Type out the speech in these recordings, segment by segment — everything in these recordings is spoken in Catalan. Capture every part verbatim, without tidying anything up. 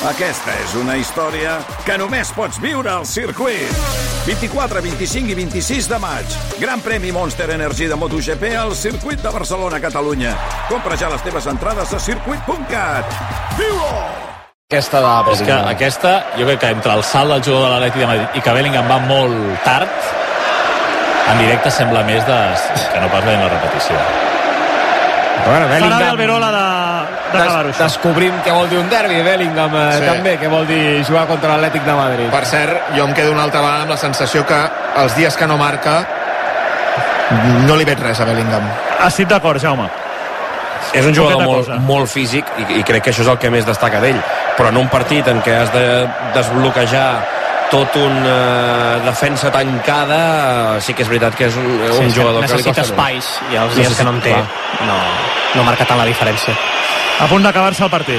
Aquesta és una història que només pots viure al circuit. vint-i-quatre, vint-i-cinc i vint-i-sis de maig. Gran premi Monster Energy de MotoGP al circuit de Barcelona, Catalunya. Compra ja les teves entrades a circuit punt cat. Viu-ho! Aquesta de Bellingham. És que aquesta, jo crec que entre el salt del jugador de l'Atlètic de Madrid i que Bellingham va molt tard, en directe sembla més de... que no pas veient la repetició. Bueno, Bellingham... Farà Alberola de... Des, descobrim què vol dir un derbi, Bellingham eh, sí. també, què vol dir jugar contra l'Atlètic de Madrid. Per cert, jo em quedo una altra vegada amb la sensació que els dies que no marca no li veig res a Bellingham. Estic d'acord, Jaume. És un jugador molt, molt físic i, i crec que això és el que més destaca d'ell, però en un partit en què has de desbloquejar tot una uh, defensa tancada, uh, sí que és veritat que és un, un sí, jugador que necessita espais i els dies que no en té no, no marca tant la diferència. A punt d'acabar-se el partit.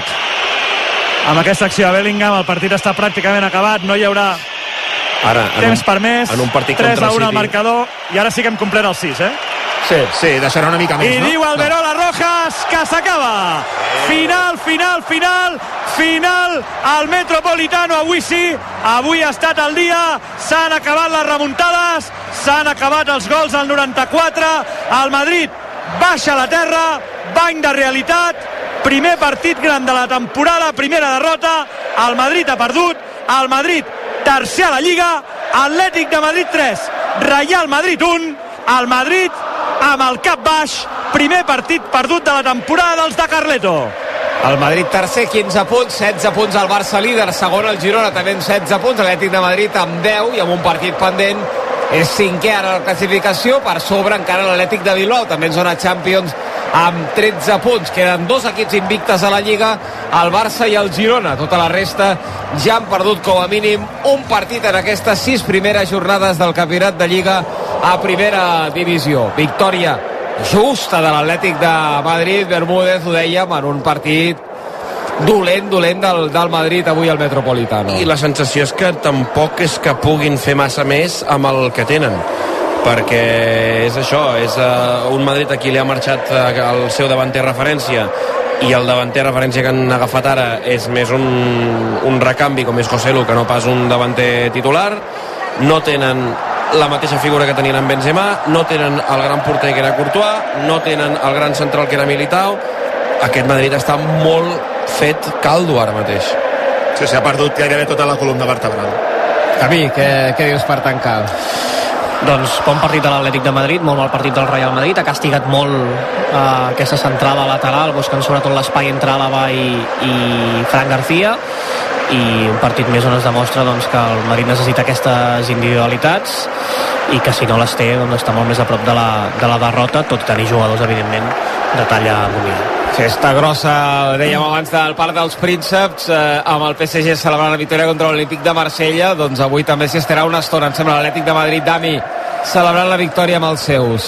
Amb aquesta acció de Bellingham el partit està pràcticament acabat, no hi haurà ara, temps un, per més, en un partit tres a un City. al marcador, i ara sí que hem complert el sis, eh? Sí, sí, deixarà una mica més, I no? diu Alberola no. Rojas que s'acaba. Final, final, final, final al Metropolitano, avui sí, avui ha estat el dia, s'han acabat les remuntades, s'han acabat els gols al noranta-quatre, el Madrid baixa a la terra, bany de realitat, primer partit gran de la temporada, primera derrota, el Madrid ha perdut, el Madrid tercer a la Lliga, Atlètic de Madrid tres, Real Madrid un, el Madrid amb el cap baix, primer partit perdut de la temporada dels de Carleto. El Madrid tercer, quinze punts, setze punts al Barça líder, segon el Girona també amb setze punts, l'Atlètic de Madrid amb deu i amb un partit pendent és cinquè ara a la classificació, per sobre encara l'Atlètic de Bilbao, també en zona Champions amb tretze punts, queden dos equips invictes a la Lliga, el Barça i el Girona, tota la resta ja han perdut com a mínim un partit en aquestes sis primeres jornades del campionat de Lliga a primera divisió. Victòria justa de l'Atlètic de Madrid, Bermúdez ho dèiem, en un partit dolent, dolent del, del Madrid avui al Metropolitano. I la sensació és que tampoc és que puguin fer massa més amb el que tenen, perquè és això, és uh, un Madrid a qui li ha marxat uh, el seu davanter referència, i el davanter referència que han agafat ara és més un, un recanvi com és Joselu que no pas un davanter titular. No tenen la mateixa figura que tenien en Benzema, no tenen el gran porter que era Courtois, no tenen el gran central que era Militao. Aquest Madrid està molt fet caldo ara mateix. Sí, s'ha perdut gairebé tota la columna vertebral. Camí, què, què dius per tancar? Doncs bon partit de l'Atlètic de Madrid, molt mal partit del Real Madrid, ha castigat molt eh, aquesta centrada lateral, buscant sobretot l'espai entre Àlava i, i Fran García, i un partit més on es demostra doncs, que el Madrid necessita aquestes individualitats i que si no les té doncs, està molt més a prop de la, de la derrota, tot i tenir jugadors evidentment de talla mundial. Festa grossa, dèiem abans, del Parc dels Prínceps, eh, amb el P S G celebrant la victòria contra l'Olímpic de Marsella, doncs avui també s'hi estarà una estona, em sembla, l'Atlètic de Madrid, Dami, celebrant la victòria amb els seus.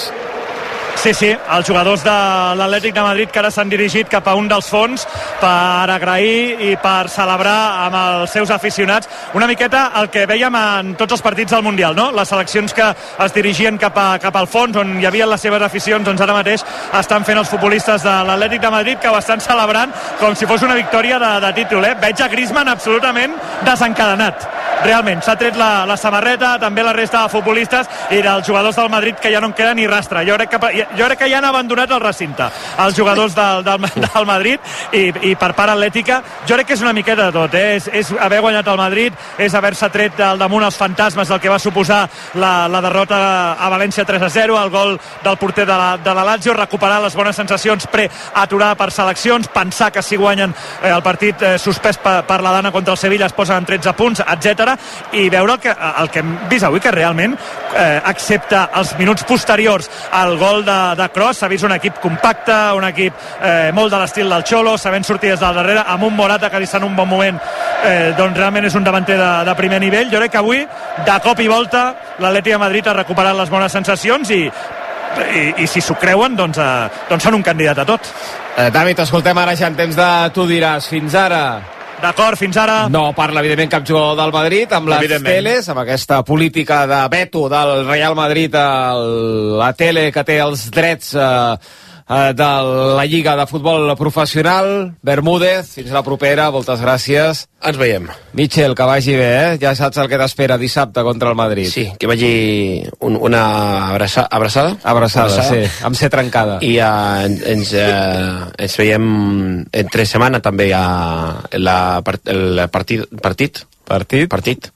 Sí, sí, els jugadors de l'Atlètic de Madrid que ara s'han dirigit cap a un dels fons per agrair i per celebrar amb els seus aficionats una miqueta el que vèiem en tots els partits del Mundial, no? Les seleccions que es dirigien cap, a, cap al fons on hi havia les seves aficions, doncs ara mateix estan fent els futbolistes de l'Atlètic de Madrid que ho estan celebrant com si fos una victòria de, de títol, eh? Veig a Griezmann absolutament desencadenat. Realment, s'ha tret la, la samarreta, també la resta de futbolistes i dels jugadors del Madrid que ja no en queda ni rastre. Jo crec que, jo crec que ja han abandonat el recinte els jugadors del, del, del Madrid i, i per part atlètica jo crec que és una miqueta de tot, eh? és, és haver guanyat el Madrid, és haver-se tret al damunt els fantasmes del que va suposar la, la derrota a València tres a zero, el gol del porter de la, de la Lazio, recuperar les bones sensacions pre-aturada per seleccions, pensar que si guanyen eh, el partit eh, suspès per, per la Dana contra el Sevilla es posen en tretze punts, etcètera, i veure el que, el que hem vist avui, que realment eh, excepte els minuts posteriors al gol de, de Kroos, s'ha vist un equip compacte, un equip eh, molt de l'estil del Xolo, sabent sortir des del darrere, amb un Morata que li està en un bon moment, eh, doncs realment és un davanter de, de primer nivell. Jo crec que avui, de cop i volta, l'Atlètic de Madrid ha recuperat les bones sensacions i I, i si s'ho creuen doncs, eh, doncs són un candidat a tot. eh, David, escoltem ara ja en temps de Tu diràs. Fins ara. D'acord, fins ara. No parla, evidentment, cap jugador del Madrid amb les teles, amb aquesta política de veto del Real Madrid a la tele que té els drets eh, eh, de la Lliga de Futbol Professional. Bermúdez, fins la propera, moltes gràcies. Ens veiem. Michel, que vagi bé, eh? Ja saps el que t'espera dissabte contra el Madrid. Sí, que vagi un, una abraça, abraçada. Abraçada, abraçada, sí, amb ser trencada. I uh, ens, uh, ens veiem entre setmana també a la, el partit, partit. Partit? Partit.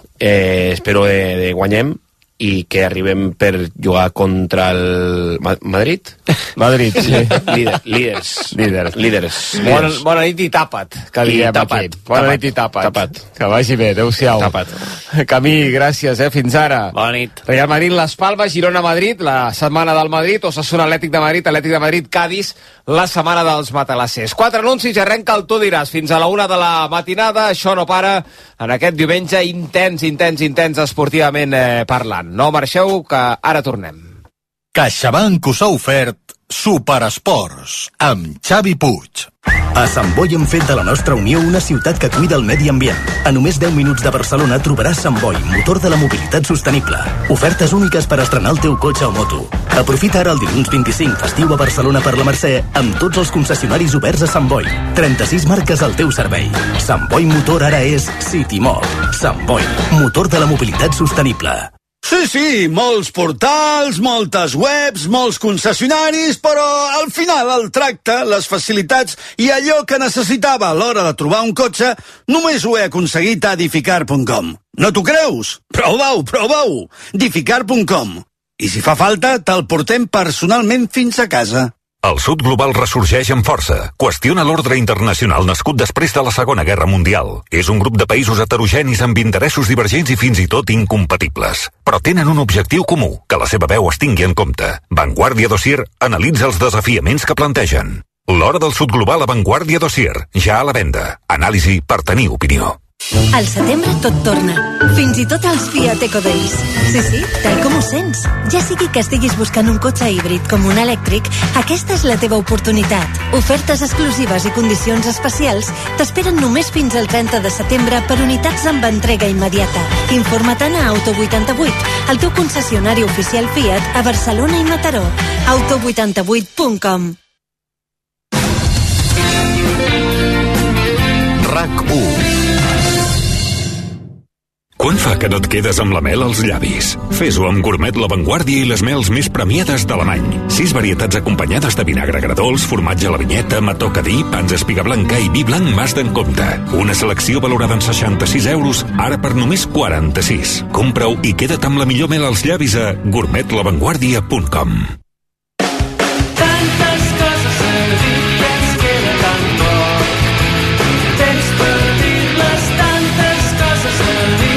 Eh, espero de, de guanyem i que arribem per jugar contra el Ma Madrid. Madrid, sí. Líder, líders. Líders. Líders. Bona, bona nit i tapa't, que diem tapat, aquí. Bona tapat, nit i tapa't. tapat. Que vagi bé, adeu-siau. Tapat. Camí, gràcies, eh? Fins ara. Bona nit. Real Madrid, Las Palmas, Girona, Madrid, la setmana del Madrid, Osasuna, Atlètic de Madrid, Atlètic de Madrid, Cádiz, la setmana dels matalassers. Quatre anuncis i arrenca el Tu diràs. Fins a la una de la matinada, això no para en aquest diumenge intens, intens, intens esportivament eh, parlant. No marxeu, que ara tornem. CaixaBank us ha ofert Superesports amb Xavi Puig. A Sant Boi hem fet de la nostra Unió una ciutat que cuida el medi ambient. A només deu minuts de Barcelona trobaràs Sant Boi, motor de la mobilitat sostenible. Ofertes úniques per estrenar el teu cotxe o moto. Aprofita ara el dilluns vint-i-cinc festiu a Barcelona per la Mercè amb tots els concessionaris oberts a Sant Boi. trenta-sis marques al teu servei. Sant Boi Motor ara és Citymod. Sant Boi, motor de la mobilitat sostenible. Sí, sí, molts portals, moltes webs, molts concessionaris, però al final el tracte, les facilitats i allò que necessitava a l'hora de trobar un cotxe només ho he aconseguit a Dificar punt com. No t'ho creus? Prova-ho, prova-ho! Dificar punt com. I si fa falta, te'l portem personalment fins a casa. El sud global ressorgeix amb força. Qüestiona l'ordre internacional nascut després de la Segona Guerra Mundial. És un grup de països heterogenis amb interessos divergents i fins i tot incompatibles. Però tenen un objectiu comú, que la seva veu es tingui en compte. Vanguardia Dossier analitza els desafiaments que plantegen. L'hora del sud global a Vanguardia Dossier, ja a la venda. Anàlisi per tenir opinió. Al setembre tot torna, fins i tot els Fiat Eco Days. Sí, sí, tal com ho sents. Ja sigui que estiguis buscant un cotxe híbrid com un elèctric, aquesta és la teva oportunitat. Ofertes exclusives i condicions especials t'esperen només fins al trenta de setembre per unitats amb entrega immediata. Informa-te'n a Auto vuitanta-vuit, el teu concessionari oficial Fiat a Barcelona i Mataró. Auto vuitanta-vuit punt com. RAC u. Quan fa que no et quedes amb la mel als llavis? Fes-ho amb Gourmet La Vanguardia i les mels més premiades d'Alemany. Sis varietats acompanyades de vinagre agredolç, formatge a la vinyeta, mató cadí, pans espiga blanca i vi blanc mas d'en compte. Una selecció valorada en seixanta-sis euros, ara per només quaranta-sis. Compra-ho i queda't amb la millor mel als llavis a gourmet la vanguardia punt com. Tantes coses a dir que ens queda tan poc. Temps per dir-les, tantes coses a dir.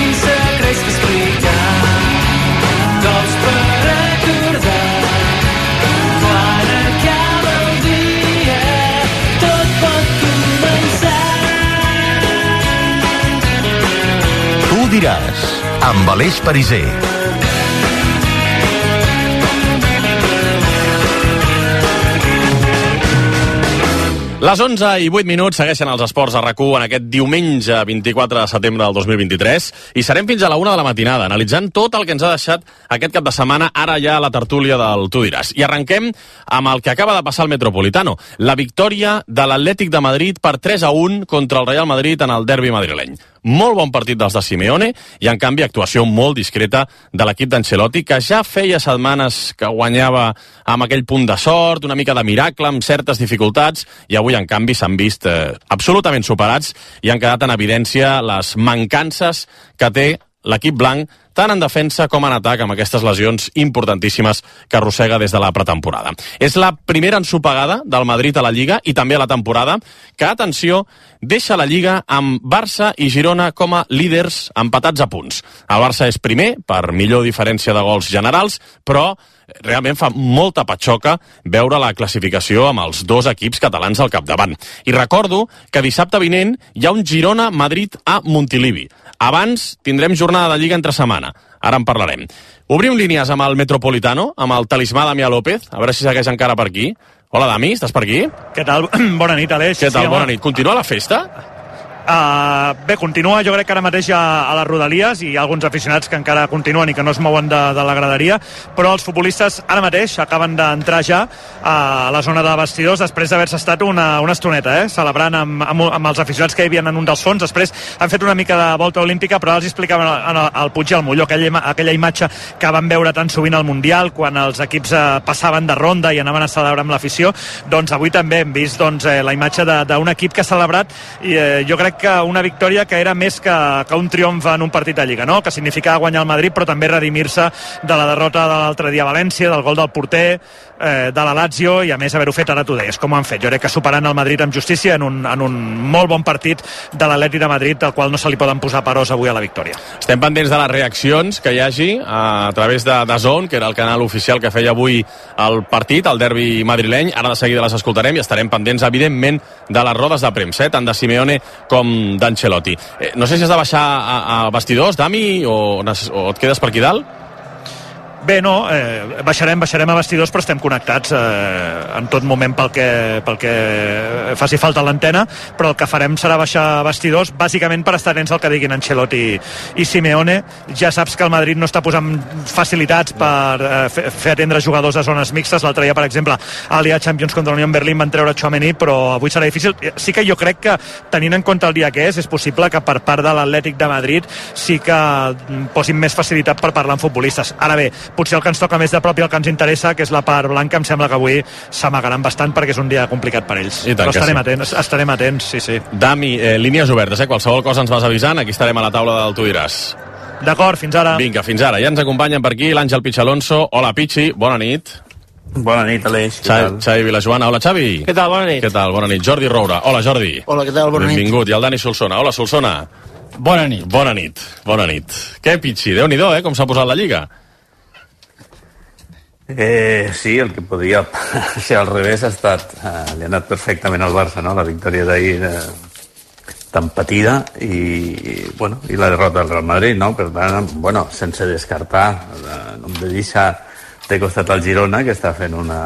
Diràs, amb Aleix Pariser. Les onze i vuit minuts segueixen els esports a RAC u en aquest diumenge vint-i-quatre de setembre del dos mil vint-i-tres i serem fins a la una de la matinada analitzant tot el que ens ha deixat aquest cap de setmana, ara ja a la tertúlia del Tu diràs. I arrenquem amb el que acaba de passar al Metropolitano, la victòria de l'Atlètic de Madrid per tres a un contra el Real Madrid en el derbi madrileny. Molt bon partit dels de Simeone i, en canvi, actuació molt discreta de l'equip d'Ancelotti, que ja feia setmanes que guanyava amb aquell punt de sort, una mica de miracle, amb certes dificultats, i avui, en canvi, s'han vist eh, absolutament superats i han quedat en evidència les mancances que té l'equip blanc, tant en defensa com en atac, amb aquestes lesions importantíssimes que arrossega des de la pretemporada. És la primera ensopegada del Madrid a la Lliga i també a la temporada, que, atenció, deixa la Lliga amb Barça i Girona com a líders empatats a punts. El Barça és primer, per millor diferència de gols generals, però realment fa molta patxoca veure la classificació amb els dos equips catalans al capdavant. I recordo que dissabte vinent hi ha un Girona-Madrid a Montilivi. Abans tindrem jornada de Lliga entre setmana. Ara en parlarem. Obrim línies amb el Metropolitano, amb el talismà Damià López, a veure si segueix encara per aquí. Hola, Dami, estàs per aquí? Què tal? Bona nit, Aleix. Què tal? Sí, Bona nit. Continua la festa? Uh, bé, continua, jo crec que ara mateix a, a les Rodalies, i hi ha alguns aficionats que encara continuen i que no es mouen de, de la graderia, però els futbolistes ara mateix acaben d'entrar ja a la zona de vestidors després d'haver-se estat una, una estoneta, eh? celebrant amb, amb, amb els aficionats que hi havia en un dels fons. Després han fet una mica de volta olímpica, però els explicaven al Puig i al Molló aquella, aquella imatge que van veure tan sovint al Mundial, quan els equips eh, passaven de ronda i anaven a celebrar amb l'afició. Doncs avui també hem vist doncs, eh, la imatge d'un equip que ha celebrat, i eh, jo crec que una victòria que era més que, que un triomf en un partit de Lliga, no? Que significava guanyar el Madrid, però també redimir-se de la derrota de l'altre dia a València, del gol del porter, eh, de la Lazio, i a més haver-ho fet, ara t'ho deies, com ho han fet. Jo crec que superant el Madrid amb justícia en un, en un molt bon partit de l'Atlètic de Madrid, al qual no se li poden posar peròs avui a la victòria. Estem pendents de les reaccions que hi hagi a través de DAZN, que era el canal oficial que feia avui el partit, el derbi madrileny. Ara de seguida les escoltarem i estarem pendents, evidentment, de les rodes de premsa, eh? tant de Simeone com d'Ancelotti. Eh, no sé si has de baixar a, a vestidors, Dami, o, o et quedes per aquí dalt? Bé, no, eh, baixarem, baixarem a vestidors, però estem connectats eh, en tot moment pel que, pel que faci falta l'antena, però el que farem serà baixar a vestidors, bàsicament per estar atents al que diguin Ancelotti i, i Simeone. Ja saps que el Madrid no està posant facilitats per eh, fer, fer atendre jugadors de zones mixtes. L'altre dia, per exemple, a l'I A Champions contra l'Unió Berlín van treure Tchouaméni, però avui serà difícil. Sí que jo crec que, tenint en compte el dia que és, és possible que per part de l'Atlètic de Madrid sí que posin més facilitat per parlar amb futbolistes. Ara bé, potser el que ens toca més de prop i el que ens interessa, que és la part blanca, em sembla que avui s'amagaran bastant perquè és un dia complicat per ells. Però estarem sí. atents, estarem atents, sí, sí. Dami, eh, línies obertes, eh? Qualsevol cosa ens vas avisant, aquí estarem a la taula del Tu diràs. D'acord, fins ara. Vinga, fins ara. Ja ens acompanyen per aquí l'Àngel Pichi Alonso. Hola, Pichi, bona nit. Bona nit, Aleix. Xavi, Xavi Vilajoana. Hola, Xavi. Què tal, bona nit. Què tal, bona nit. Jordi Roura. Hola, Jordi. Hola, què tal, bona nit. Benvingut. I el Dani Solsona. Hola, Solsona. Bona nit. Bona nit, bona nit. Què, Pichi? Déu-n'hi-do, eh, com s'ha posat la Lliga. Eh, sí, el que podia ser al revés ha estat, eh, li ha anat perfectament al Barça, no? La victòria d'ahir eh, tan patida i, i, bueno, i la derrota del Real Madrid, no? Per tant, bueno, sense descartar, eh, no em de deixar de costat al Girona, que està fent una,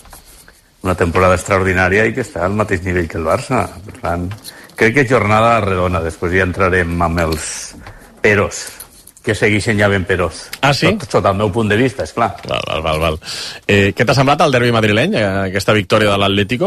una temporada extraordinària i que està al mateix nivell que el Barça. Per tant, crec que jornada redona. Després ja entrarem amb els peros, que segueixen ja ben perós. Ah, sí? Tot, sota el meu punt de vista, esclar. Val, val, val, val. Eh, què t'ha semblat el derbi madrileny, aquesta victòria de l'Atlético?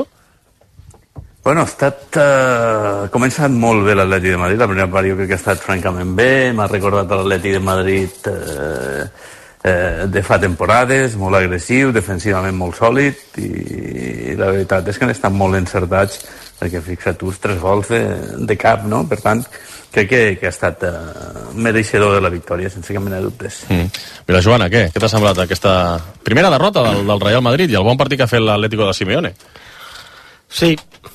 Bueno, ha estat... Eh, ha començat molt bé l'Atlètic de Madrid. La primera part jo crec que ha estat francament bé. M'ha recordat l'Atlètic de Madrid eh, eh, de fa temporades, molt agressiu, defensivament molt sòlid, i, i la veritat és que han estat molt encertats, perquè fixa't tu, tres gols de, de cap, no? Per tant, crec que, que ha estat uh, mereixedor de la victòria, sense cap mena de dubtes. Mm. Mira, Joana, què? Què t'ha semblat aquesta primera derrota del, del Real Madrid i el bon partit que ha fet l'Atlético de Simeone? Sí,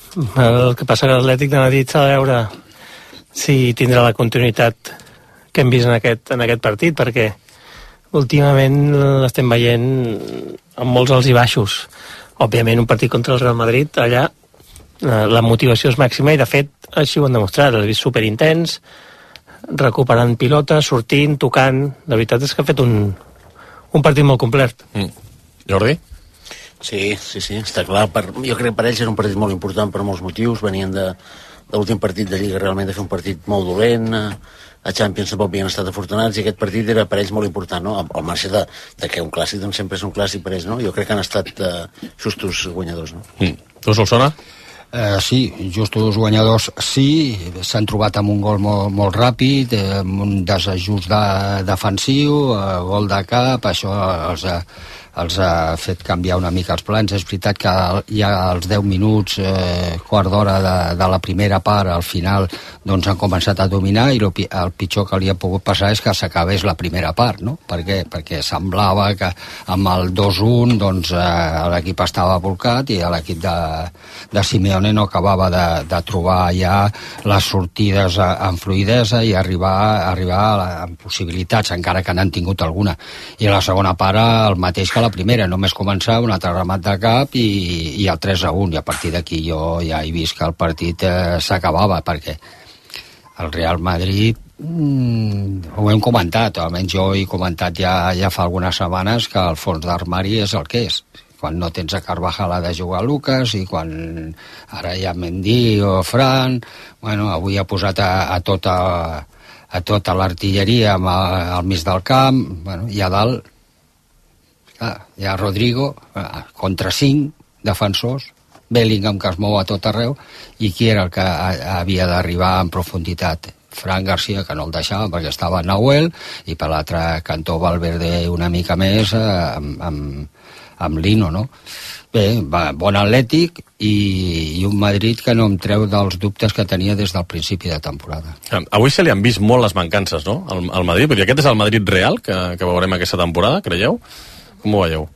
el que passa que l'Atlètic de Madrid s'ha de veure si tindrà la continuïtat que hem vist en aquest, en aquest partit, perquè últimament l'estem veient amb molts alts i baixos. Òbviament, un partit contra el Real Madrid, allà la motivació és màxima i, de fet, així ho han demostrat. L'he vist superintens, recuperant pilota, sortint, tocant. La veritat és que ha fet un, un partit molt complet. Mm. Jordi? Sí, sí, sí, està clar. Per, jo crec que per ells era un partit molt important per molts motius. Venien de, de l'últim partit de Lliga realment de fer un partit molt dolent. A Champions tampoc havien estat afortunats i aquest partit era per ells molt important, no? Al marge de, de que un clàssic doncs, sempre és un clàssic per ells, no? Jo crec que han estat uh, justos guanyadors, no? Mm. Tu, Solsona? Uh, sí, justos guanyadors sí, s'han trobat amb un gol molt, molt ràpid, eh, amb un desajust de, defensiu, eh, gol de cap, això els ha, els ha fet canviar una mica els plans. És veritat que ja als deu minuts, eh, quart d'hora de, de la primera part, al final doncs han començat a dominar, i el, el pitjor que li ha pogut passar és que s'acabés la primera part, no? Per què? Perquè semblava que amb el dos un doncs, eh, l'equip estava volcat i l'equip de, de Simeone no acabava de, de trobar ja les sortides amb fluïdesa i arribar, arribar a la, amb possibilitats, encara que n'han tingut alguna. I a la segona part el mateix que la primera, només començar un altre remat de cap i, i el tres a un, i a partir d'aquí jo ja he vist que el partit eh, s'acabava, perquè el Real Madrid, mm, ho hem comentat, almenys jo he comentat ja, ja fa algunes setmanes, que el fons d'armari és el que és. quan no tens a Carvajal ha de jugar Lucas, i quan ara hi ha Mendy o Fran, bueno, avui ha posat a, a tota a tota l'artilleria al mig del camp, bueno, i a dalt clar, hi ha Rodrigo contra cinc defensors, Bellingham que es mou a tot arreu, i qui era el que havia d'arribar en profunditat? Fran Garcia, que no el deixava perquè estava Nahuel, i per l'altre cantó Valverde una mica més eh, amb, amb, amb Lino, no? Bé, va, bon Atlètic i, i un Madrid que no em treu dels dubtes que tenia des del principi de temporada. Avui se li han vist molt les mancances, no?, al, al Madrid, perquè aquest és el Madrid real que, que veurem aquesta temporada, creieu? Com ho veieu?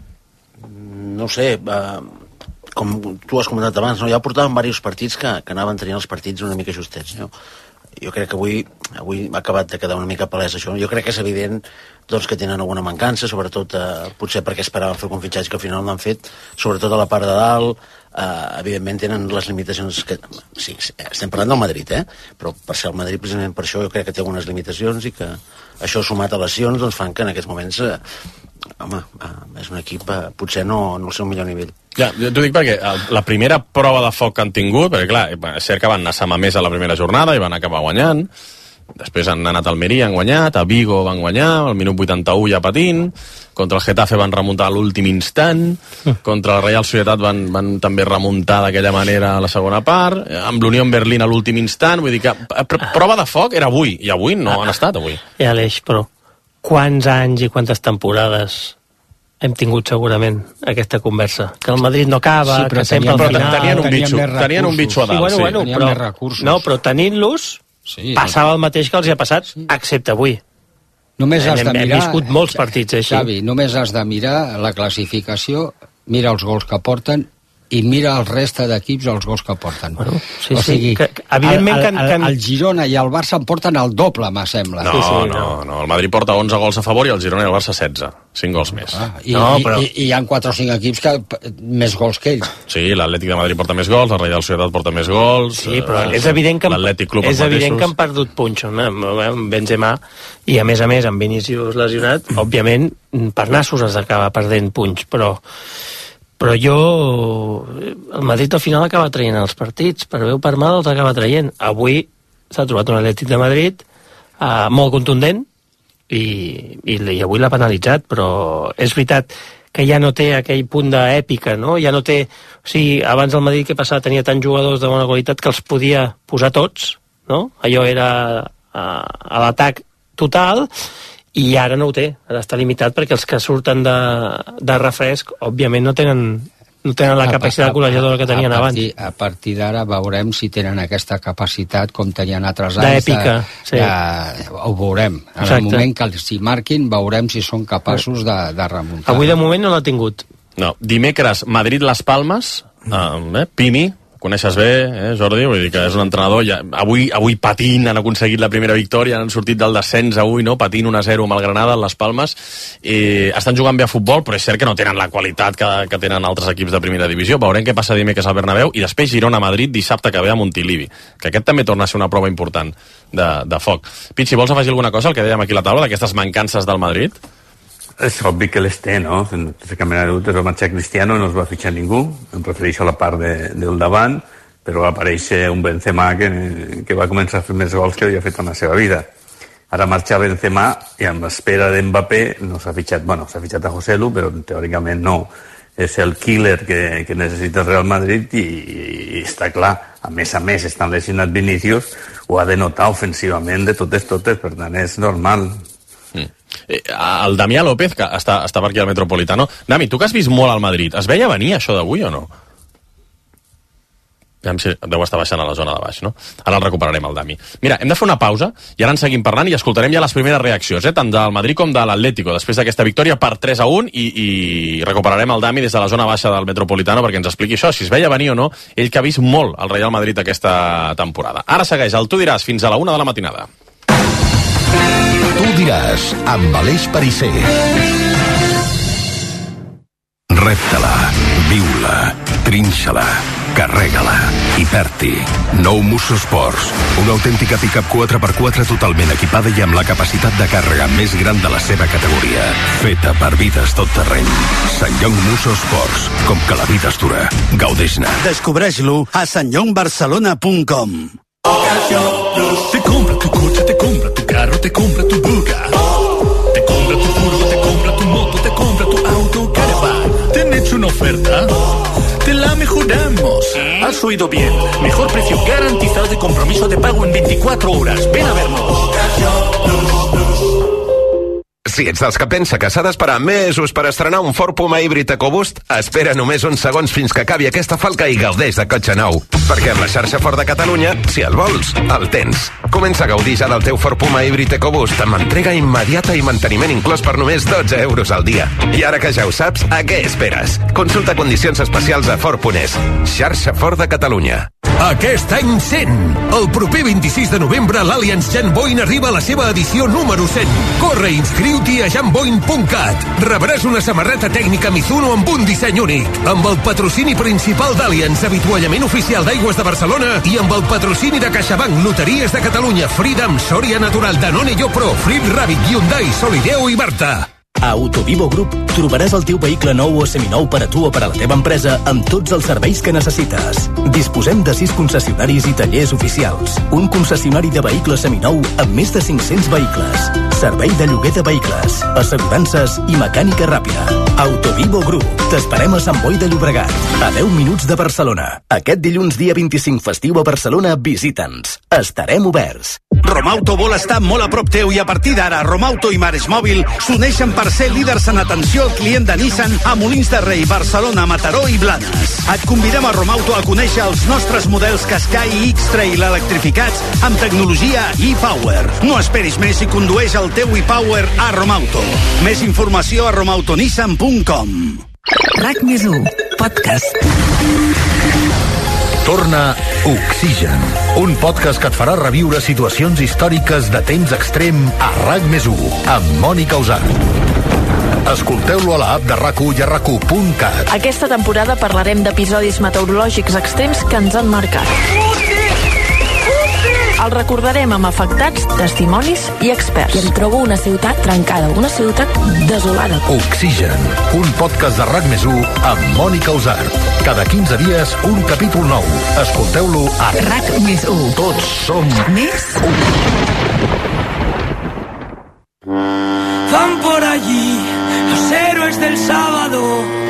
No sé, eh, com tu has comentat abans, no? Ja portàvem diversos partits que, que anaven tenint els partits una mica justets, no? Jo crec que avui, avui m'ha acabat de quedar una mica palès això. Jo crec que és evident doncs, que tenen alguna mancança, sobretot eh, potser perquè esperaven fer un fitxatge que al final no han fet, sobretot a la part de dalt. Eh, evidentment tenen les limitacions que... Sí, estem parlant del Madrid, eh? Però per ser el Madrid, precisament per això, jo crec que té algunes limitacions i que això sumat a lesions doncs, fan que en aquests moments eh, home, eh, és un equip eh, potser no, no al seu millor nivell. Ja, t'ho dic perquè la primera prova de foc que han tingut, perquè clar, és cert que van anar a Samamés a la primera jornada i van acabar guanyant, després han anat a Almeria, han guanyat, a Vigo van guanyar, al minut vuitanta-u ja patint, contra el Getafe van remuntar a l'últim instant, contra el Real Societat van, van també remuntar d'aquella manera a la segona part, amb l'Unió en Berlín a l'últim instant, vull dir que prova de foc era avui, i avui no han estat avui. Ja, Aleix, però quants anys i quantes temporades hem tingut segurament aquesta conversa, que el Madrid no acaba, sí, que sempre al final tenien un bitxo, tenien un bitxo a dalt, sí, bueno, sí. Bueno, però, no, però tenint-los sí, passava el mateix que els hi ha passat, excepte avui. Només has de hem, mirar, hem viscut molts partits així. Xavi, només has de mirar la classificació, mira els gols que porten i mira el reste d'equips els gols que porten. Bueno, sí, o sigui, sí, que, evidentment el, el, que, que... el Girona i el Barça en porten el doble, me sembla. No, sí, sí, no, no, no, el Madrid porta onze gols a favor i el Girona i el Barça setze, cinc gols més. Ah, i, no, però... i, i hi ha quatre o cinc equips que més gols que ells. Sí, l'Atlètic de Madrid porta més gols, el Real Societat porta més gols. Sí, però eh, és evident que, Club és evident que han perdut punxo, no? Amb Benzema, i a més a més amb Vinícius lesionat, òbviament per nassos has d'acabar perdent punys, però però jo el Madrid al final acaba traient els partits, per bé o per mal els acaba traient. Avui s'ha trobat un Atlètic de Madrid eh, molt contundent i, i, i avui l'ha penalitzat, però és veritat que ja no té aquell punt d'èpica, no? Ja no té... O sigui, abans el Madrid que passava tenia tants jugadors de bona qualitat que els podia posar tots, no? Allò era a, a l'atac total, i ara no ho té, ara està limitat perquè els que surten de, de refresc òbviament no tenen, no tenen la capacitat col·legiadora que tenien a partir, abans. A partir d'ara veurem si tenen aquesta capacitat com tenien altres anys. D'èpica, sí. De, ho veurem. En Exacte. el moment que s'hi marquin veurem si són capaços de, de remuntar. Avui de moment no l'ha tingut. No, dimecres Madrid-Las Palmes, eh, Pini, coneixes bé, eh, Jordi, vull dir que és un entrenador, ja, avui, avui patint, han aconseguit la primera victòria, han sortit del descens avui, no? Patint un a zero amb el Granada, a les Palmes, i estan jugant bé a futbol, però és cert que no tenen la qualitat que, que tenen altres equips de primera divisió. Veurem què passa dimecres al Bernabéu, i després Girona-Madrid dissabte que ve a Montilivi, que aquest també torna a ser una prova important de, de foc. Pichi, vols afegir alguna cosa al que dèiem aquí a la taula, d'aquestes mancances del Madrid? És obvi que les té, no? Sense cap mena de dubte, va marxar Cristiano, no es va fitxar ningú, em refereixo a la part de, del davant, però va aparèixer un Benzema que, que va començar a fer més gols que havia fet en la seva vida. Ara marxa Benzema i amb espera d'Mbappé no s'ha fitxat, bueno, s'ha fitxat a Joselu, però teòricament no. És el killer que, que necessita el Real Madrid i, i està clar, a més a més estan lesionat Vinícius, ho ha de notar ofensivament de totes totes, per tant és normal. Mm. Eh, el Damià López, que està, està per aquí al Metropolitano. Dami, tu que has vist molt al Madrid, es veia venir això d'avui o no? Deu estar baixant a la zona de baix, no? Ara el recuperarem, el Dami. Mira, hem de fer una pausa i ara en seguim parlant i escoltarem ja les primeres reaccions, eh? Tant del Madrid com de l'Atlético, després d'aquesta victòria per tres a un, i, i recuperarem el Dami des de la zona baixa del Metropolitano perquè ens expliqui això, si es veia venir o no, ell que ha vist molt el Real Madrid aquesta temporada. Ara segueix el Tu diràs fins a la una de la matinada. Tu diràs, amb Aleix Perisser. Repte-la, viu-la, trinxa-la, carrega-la i perd-hi. Nou Musso Sports, una autèntica pick-up quatre per quatre totalment equipada i amb la capacitat de càrrega més gran de la seva categoria. Feta per vides tot terreny. Sant Llong Musso Sports, com que la vida és dura. Gaudeix-ne. Descobreix-lo a sant llong barcelona punt com. Te compra tu coche, te compra tu carro, te compra tu buga. Te compra tu furgo, te compra tu moto, te compra tu auto, caravan. ¿Te han hecho una oferta? Te la mejoramos. Has oído bien. Mejor precio garantizado de compromiso de pago en veinticuatro horas. Ven a vernos. Si ets dels que pensa que s'ha d'esperar mesos per estrenar un Ford Puma híbrid EcoBoost, espera només uns segons fins que acabi aquesta falca i gaudeix de cotxe nou. Perquè amb la xarxa Ford de Catalunya, si el vols, el tens. Comença a gaudir ja del teu Ford Puma híbrid EcoBoost amb entrega immediata i manteniment inclòs per només dotze euros al dia. I ara que ja ho saps, a què esperes? Consulta condicions especials a Ford punt es. Xarxa Ford de Catalunya. Aquest any cent. El proper vint-i-sis de novembre l'Allianz Janboin arriba a la seva edició número cent. Corre i inscriu-t'hi a janboin punt cat. Rebràs una samarreta tècnica Mizuno amb un disseny únic. Amb el patrocini principal d'Allianz, avituallament oficial d'Aigües de Barcelona, i amb el patrocini de CaixaBank, Loteries de Catalunya, Freedom, Soria Natural, Danone Yopro, Flip Rabbit, Hyundai, Solideo i Marta. A Autovivo Group trobaràs el teu vehicle nou o seminou per a tu o per a la teva empresa amb tots els serveis que necessites. Disposem de sis concessionaris i tallers oficials. Un concessionari de vehicles seminou amb més de cinc-cents vehicles. Servei de lloguer de vehicles, assegurances i mecànica ràpida. Autovivo Group. T'esperem a Sant Boi de Llobregat, a deu minuts de Barcelona. Aquest dilluns dia vint-i-cinc festiu a Barcelona, visita'ns. Estarem oberts. Romauto vol estar molt a prop teu i a partir d'ara Romauto i Mares Mòbil s'uneixen per ser líders en atenció al client de Nissan a Molins de Rei, Barcelona, Mataró i Blanes. Et convidem a Romauto a conèixer els nostres models Qashqai i X-Trail electrificats amb tecnologia e-Power. No esperis més i condueix el teu e-Power a Romauto. Més informació a romautonissan punt com. RAC més u, podcast. Torna Oxigen, un podcast que et farà reviure situacions històriques de temps extrem a RAC més u, amb Mònica Usart. Escolteu-lo a l'app de RAC u i a rac u punt cat. Aquesta temporada parlarem d'episodis meteorològics extrems que ens han marcat. El recordarem amb afectats, testimonis i experts. I em trobo una ciutat trencada, una ciutat desolada. Oxigen, un podcast de RAC més u amb Mònica Usart. Cada quinze dies, un capítol nou. Escolteu-lo a RAC més u. Tots som més u. Van por allí los héroes del sábado.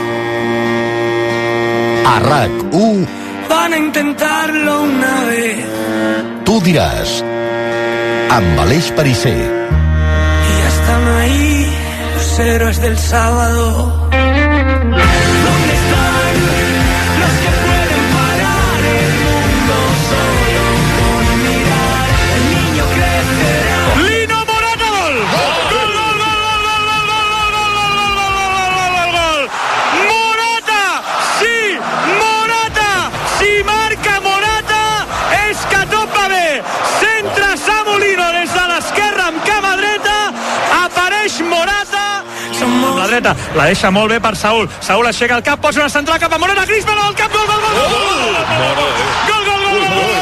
A RAC u. Van a intentarlo una vez. Tu diràs, amb Aleix Perisser. Y ya están ahí los héroes del sábado. ¿Dónde están los que pueden parar el mundo solo con mirar? El niño crecerá. Lino Morata, gol! Gol, gol, gol, gol, gol, gol, gol, gol, gol, gol! Morata! Sí! Morata! Si marca Morata és que tot va bé. Centra Samu Lino des de l'esquerra amb cama dreta. Apareix Morata. Amb la dreta, la deixa molt bé per Saúl. Saúl aixeca el cap, posa una central cap a Morata. Griezmann al cap, gol, gol, gol! Gol, gol, gol, gol,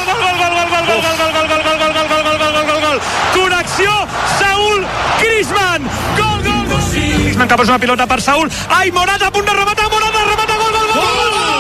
gol, gol! Connexió Saúl Griezmann. Gol, gol, gol! Griezmann que posa una pilota per Saúl. Ai, Morata a punt de rematar, Morata remata, gol, gol, gol!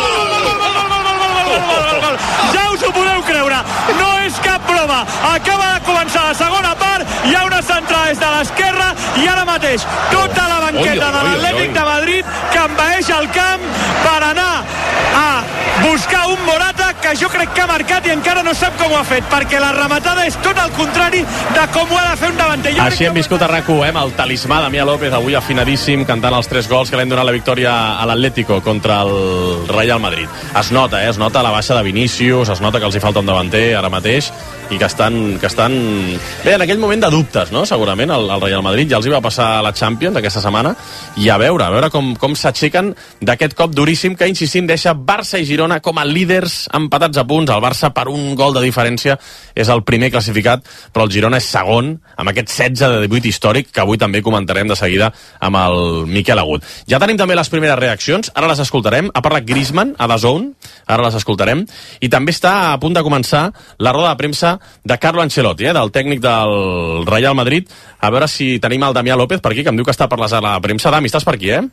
Ja us ho podeu creure, no és cap broma. Acaba de començar la segona part, hi ha una central des de l'esquerra i ara mateix tota la banqueta de l'Atlètic de Madrid que envaeix el camp per anar a buscar un Morata que jo crec que ha marcat i encara no sap com ho ha fet, perquè la rematada és tot el contrari de com ho ha de fer un davanter. Jo Així hem viscut a RAC u, eh, amb el talismà de Mia López, avui afinadíssim, cantant els tres gols que li han donat la victòria a l'Atlético contra el Real Madrid. Es nota, eh, es nota la baixa de Vinícius, es nota que els hi falta un davanter ara mateix i que estan, que estan... Bé, en aquell moment de dubtes, no?, segurament, el, el Real Madrid ja els hi va passar a la Champions aquesta setmana, i a veure, a veure com, com s'aixequen d'aquest cop duríssim que, insistim, deixa Barça i Girona com a líders empatats empatats a punts, el Barça per un gol de diferència és el primer classificat, però el Girona és segon, amb aquest setze de divuit històric, que avui també comentarem de seguida amb el Miquel Agut. Ja tenim també les primeres reaccions, ara les escoltarem. Ha parlat Griezmann a D A Z N, ara les escoltarem, i també està a punt de començar la roda de premsa de Carlo Ancelotti, eh, del tècnic del Real Madrid. A veure si tenim el Damià López per aquí, que em diu que està per la sala de premsa. Dami, estàs per aquí, eh?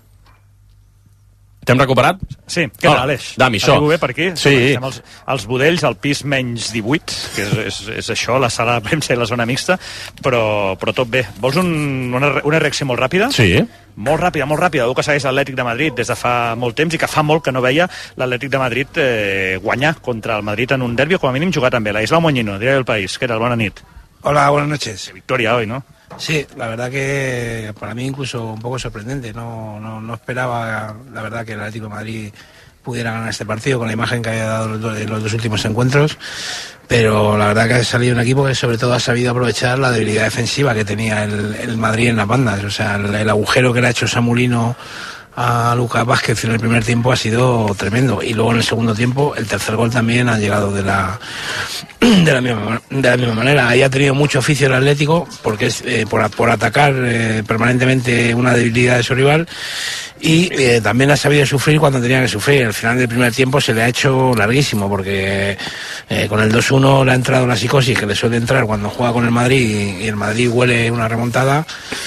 T'hem recuperat? Sí, què tal, Aleix? Dami, això. Arribo bé per aquí? Sí. Estem als, als Budells, al pis menys divuit, que és, és, és això, la sala de premsa i la zona mixta, però, però tot bé. Vols un, una, una reacció molt ràpida? Sí. Molt ràpida, molt ràpida. Tu que segueix l'Atlètic de Madrid des de fa molt temps i que fa molt que no veia l'Atlètic de Madrid eh, guanyar contra el Madrid en un derbi, o com a mínim jugar també. La Isla Moñino, diario del País. ¿Qué tal? Buena nit. Hola, buenas noches. Qué victoria hoy, ¿no? Sí, la verdad que para mí incluso un poco sorprendente. No, no, no esperaba, la verdad, que el Atlético de Madrid pudiera ganar este partido con la imagen que había dado en los dos últimos encuentros, pero la verdad que ha salido un equipo que sobre todo ha sabido aprovechar la debilidad defensiva que tenía el, el Madrid en las bandas. O sea, el, el agujero que le ha hecho Samulino a Lucas Vázquez en el primer tiempo ha sido tremendo, y luego en el segundo tiempo el tercer gol también ha llegado de la de la misma, de la misma manera. Ahí ha tenido mucho oficio el Atlético porque es eh, por, por atacar eh, permanentemente una debilidad de su rival, y eh, también ha sabido sufrir cuando tenía que sufrir. Al final del primer tiempo se le ha hecho larguísimo porque eh, con el dos uno le ha entrado la psicosis que le suele entrar cuando juega con el Madrid, y el Madrid huele una remontada.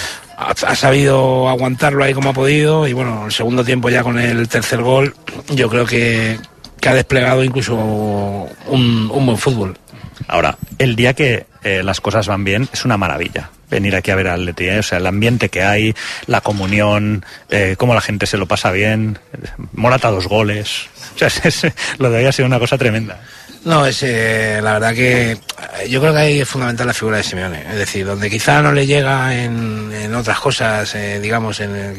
Ha sabido aguantarlo ahí como ha podido, y bueno, el segundo tiempo ya con el tercer gol yo creo que, que ha desplegado incluso un, un buen fútbol. Ahora, el día que eh, las cosas van bien es una maravilla venir aquí a ver al Atleti, ¿eh? O sea, el ambiente que hay, la comunión, eh, cómo la gente se lo pasa bien. Morata dos goles, o sea, es, es, lo de hoy ha sido una cosa tremenda. No, es eh, la verdad que yo creo que ahí es fundamental la figura de Simeone. Es decir, donde quizá no le llega en, en otras cosas, eh, digamos, en el,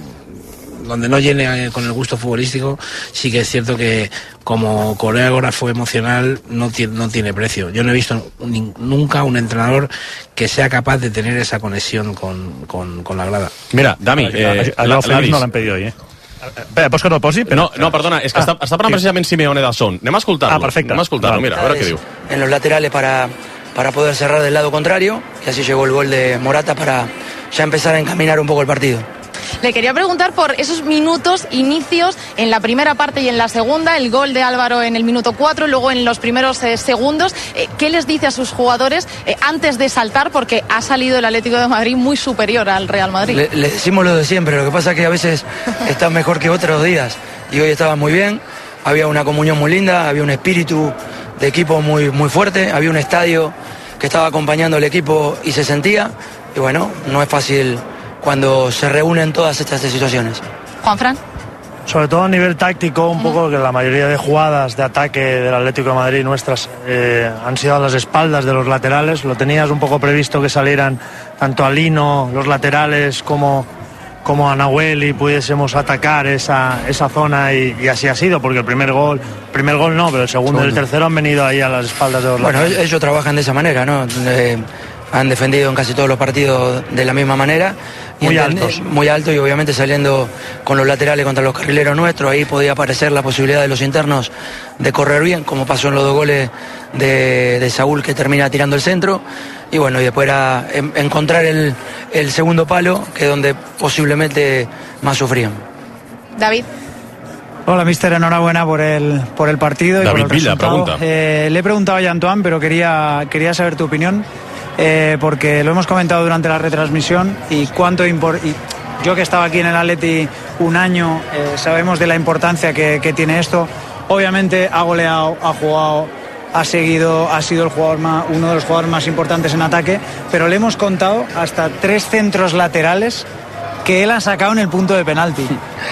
donde no llene con el gusto futbolístico, sí que es cierto que como coreógrafo emocional no tiene, no tiene precio. Yo no he visto ni, nunca un entrenador que sea capaz de tener esa conexión con, con, con la grada. Mira, Dami, eh, a Joao Félix no l'han pedido hoy, eh? Espera, ¿pues que no el posi? No, no, perdona, és que ah, està, està parlant sí. precisament Simeone del Son. Anem a escoltar-lo. Ah, perfecte. Anem a escoltar-lo, mira, a veure què diu. En los laterales para, para poder cerrar del lado contrario, y así llegó el gol de Morata para ya empezar a encaminar un poco el partido. Le quería preguntar por esos minutos, inicios, en la primera parte y en la segunda, el gol de Álvaro en el minuto cuatro, luego en los primeros eh, segundos. Eh, ¿Qué les dice a sus jugadores eh, antes de saltar? Porque ha salido el Atlético de Madrid muy superior al Real Madrid. Le, le decimos lo de siempre, lo que pasa es que a veces están mejor que otros días, y hoy estaban muy bien, había una comunión muy linda, había un espíritu de equipo muy, muy fuerte, había un estadio que estaba acompañando al equipo y se sentía, y bueno, no es fácil cuando se reúnen todas estas situaciones. Juanfran. Sobre todo a nivel táctico, un poco que la mayoría de jugadas de ataque del Atlético de Madrid nuestras eh, han sido a las espaldas de los laterales. Lo tenías un poco previsto que salieran tanto a Lino, los laterales, como, como a Nahuel, y pudiésemos atacar esa, esa zona, y, y así ha sido, porque el primer gol, primer gol no, pero el segundo, segundo. y el tercero han venido ahí a las espaldas de los bueno, laterales. Bueno, ellos trabajan de esa manera, ¿no? Eh, han defendido en casi todos los partidos de la misma manera. Muy altos. Muy alto, y obviamente saliendo con los laterales contra los carrileros nuestros, ahí podía aparecer la posibilidad de los internos de correr bien, como pasó en los dos goles de, de Saúl, que termina tirando el centro. Y bueno, y después era encontrar el, el segundo palo, que es donde posiblemente más sufrían. David. Hola, mister, enhorabuena por el, por el partido. David y por el Villa, pregunta. Eh, le he preguntado a Antoine, pero quería, quería saber tu opinión. Eh, porque lo hemos comentado durante la retransmisión, y cuánto impor- y yo que estaba aquí en el Atleti un año, eh, sabemos de la importancia que, que tiene esto. Obviamente ha goleado, ha jugado, ha seguido, ha sido el jugador más, uno de los jugadores más importantes en ataque, pero le hemos contado hasta tres centros laterales que él ha sacado en el punto de penalti.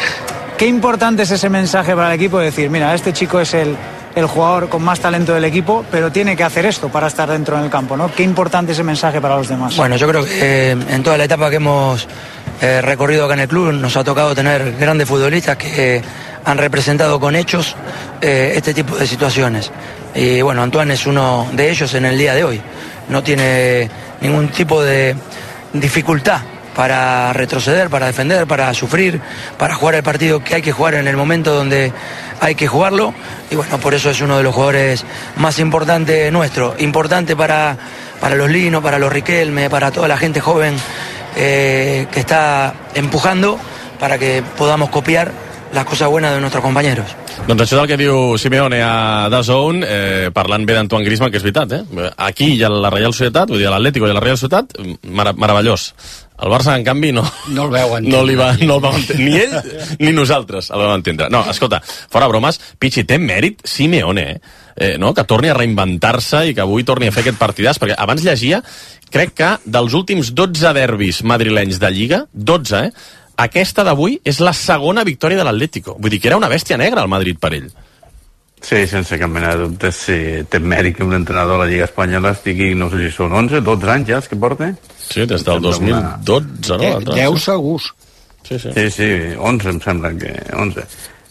Qué importante es ese mensaje para el equipo, de decir, mira, este chico es el el jugador con más talento del equipo, pero tiene que hacer esto para estar dentro del campo, ¿no? Qué importante ese mensaje para los demás. Bueno, yo creo que eh, en toda la etapa que hemos eh, recorrido acá en el club nos ha tocado tener grandes futbolistas que eh, han representado con hechos eh, este tipo de situaciones. Y bueno, Antoine es uno de ellos en el día de hoy. No tiene ningún tipo de dificultad para retroceder, para defender, para sufrir, para jugar el partido que hay que jugar en el momento donde hay que jugarlo. Y bueno, por eso es uno de los jugadores más importantes nuestro. Importante para, para los Lino, para los Riquelme, para toda la gente joven eh, que está empujando para que podamos copiar las cosas buenas de nuestros compañeros. Doncs això és el que diu Simeone a D A Z N, eh, parlant bé d'Antoine Griezmann, que és veritat, eh? Aquí hi ha la Real Societat, vull dir, l'Atlético i la Real Societat, mar meravellós. El Barça, en canvi, no, no el veu entendre. No li va, no el va entendre. Ni ell ni nosaltres el vam entendre. No, escolta, fora bromes, Pichi, té mèrit Simeone, eh? Eh, no? Que torni a reinventar-se i que avui torni a fer aquest partidàs, perquè abans llegia, crec que dels últims dotze derbis madrilenys de Lliga, dotze, eh? Aquesta d'avui és la segona victòria de l'Atlético. Vull dir que era una bèstia negra el Madrid per ell. Sí, sense cap mena de dubte. Sí, té mèrit que un entrenador de la Lliga Espanyola estigui, no sé si són onze, dotze anys ja els que porta. Sí, des del dos mil dotze, no? deu segurs. Sí, sí. Sí, sí, onze em sembla que... onze.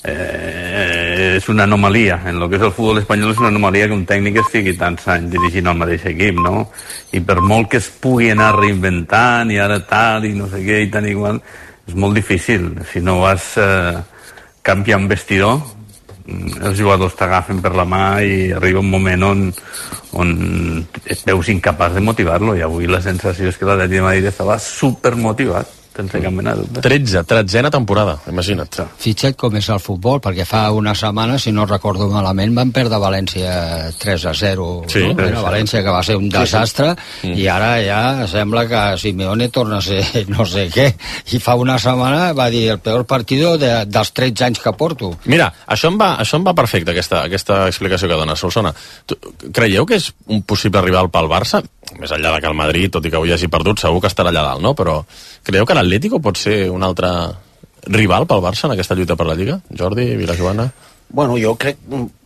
Eh, és una anomalia. En el que és el futbol espanyol és una anomalia que un tècnic estigui tants anys dirigint el mateix equip, no? I per molt que es pugui anar reinventant i ara tal i no sé què i tan igual, és molt difícil. Si no vas eh, canviant vestidor, els jugadors t'agafen per la mà i arriba un moment on, on et veus incapaç de motivar-lo, i avui la sensació és que l'Atlètic de Madrid estava supermotivat, sense cap mena de dubte. tretze, tretzena temporada, imagina't. Fitxet com és el futbol, perquè fa una setmana, si no recordo malament, van perdre València tres a zero. Sí, no? Era València, que va ser un desastre, sí, sí. I ara ja sembla que Simeone torna a ser no sé què. I fa una setmana va dir el peor partit de, dels tretze anys que porto. Mira, això em va, això em va perfecte, aquesta, aquesta explicació que dona Solsona. Tu, creieu que és un possible rival pel Barça? Més enllà de que el Madrid, tot i que avui hagi perdut, segur que estarà allà dalt, no? Però creieu que l'Atlético pot ser un altre rival pel Barça en aquesta lluita per la Lliga? Jordi, Vilajoana? Bueno, jo crec...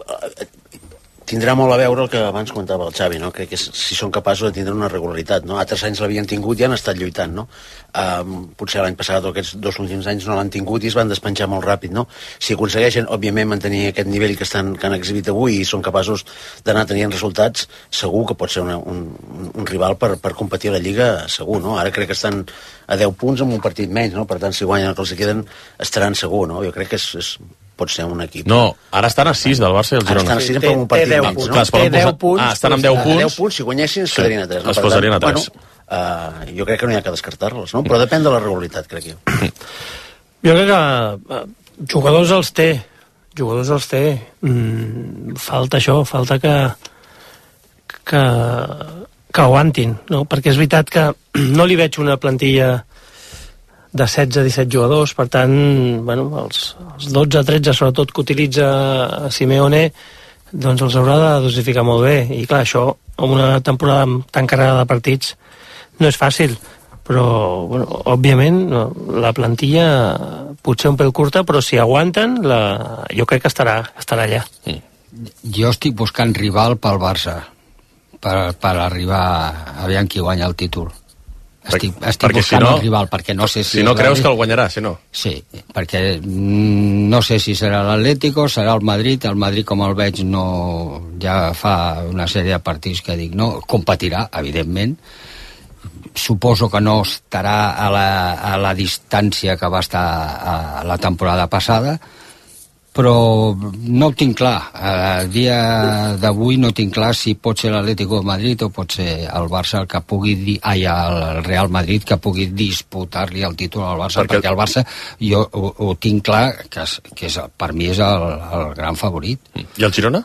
Tindrà molt a veure el que abans comentava el Xavi, no? Crec que si són capaços de tindre una regularitat, no? Altres anys l'havien tingut i han estat lluitant, no? Um, potser l'any passat o aquests dos últims anys no l'han tingut i es van despenjar molt ràpid, no? Si aconsegueixen, òbviament, mantenir aquest nivell que, estan, que han exhibit avui i són capaços d'anar tenint resultats, segur que pot ser una, un, un rival per, per competir a la Lliga, segur, no? Ara crec que estan a deu punts amb un partit menys, no? Per tant, si guanyen el que els queden, estaran segur, no? Jo crec que és... és pot ser un equip. No, ara estan a sis del Barça i el Girona. Ara estan a sis però un partit menys, no? Té deu punts. Ah, estan amb deu punts. deu punts, si guanyessin es quedarien a tres. Es posarien a tres. Bueno, uh, jo crec que no hi ha que descartar-los, no? Però depèn de la regularitat, crec jo. Jo crec que uh, jugadors els té. Jugadors els té. Mm, falta això, falta que que, que aguantin, no? Perquè és veritat que no li veig una plantilla de setze a disset jugadors, per tant, bueno, els, els dotze a tretze, sobretot, que utilitza Simeone, doncs els haurà de dosificar molt bé. I clar, això, amb una temporada tan carregada de partits, no és fàcil. Però, bueno, òbviament, la plantilla potser un pèl curta, però si aguanten, la... jo crec que estarà, estarà allà. Jo estic buscant rival pel Barça, per, per arribar, aviam qui guanya el títol. Estic, estic buscant si no, un rival, perquè no sé si... Si no creus que el guanyarà, si no. Sí, perquè no sé si serà l'Atlético, serà el Madrid. El Madrid, com el veig, no ja fa una sèrie de partits que dic, no, competirà, evidentment. Suposo que no estarà a la, a la distància que va estar a la temporada passada, però no ho tinc clar. El dia d'avui no tinc clar si pot ser l'Atlético de Madrid o pot ser el Barça el que pugui dir, ai, el Real Madrid que pugui disputar-li el títol al Barça, perquè, perquè el Barça jo ho, ho tinc clar que, és, que és, per mi és el, el gran favorit. I el Girona?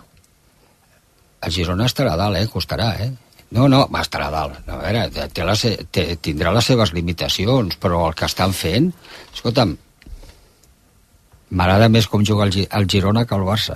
El Girona estarà a dalt, eh? Costarà, eh? No, no, va estar a dalt. A veure, té les, té, tindrà les seves limitacions, però el que estan fent... Escolta'm, m'agrada més com juga el, el Girona que el Barça.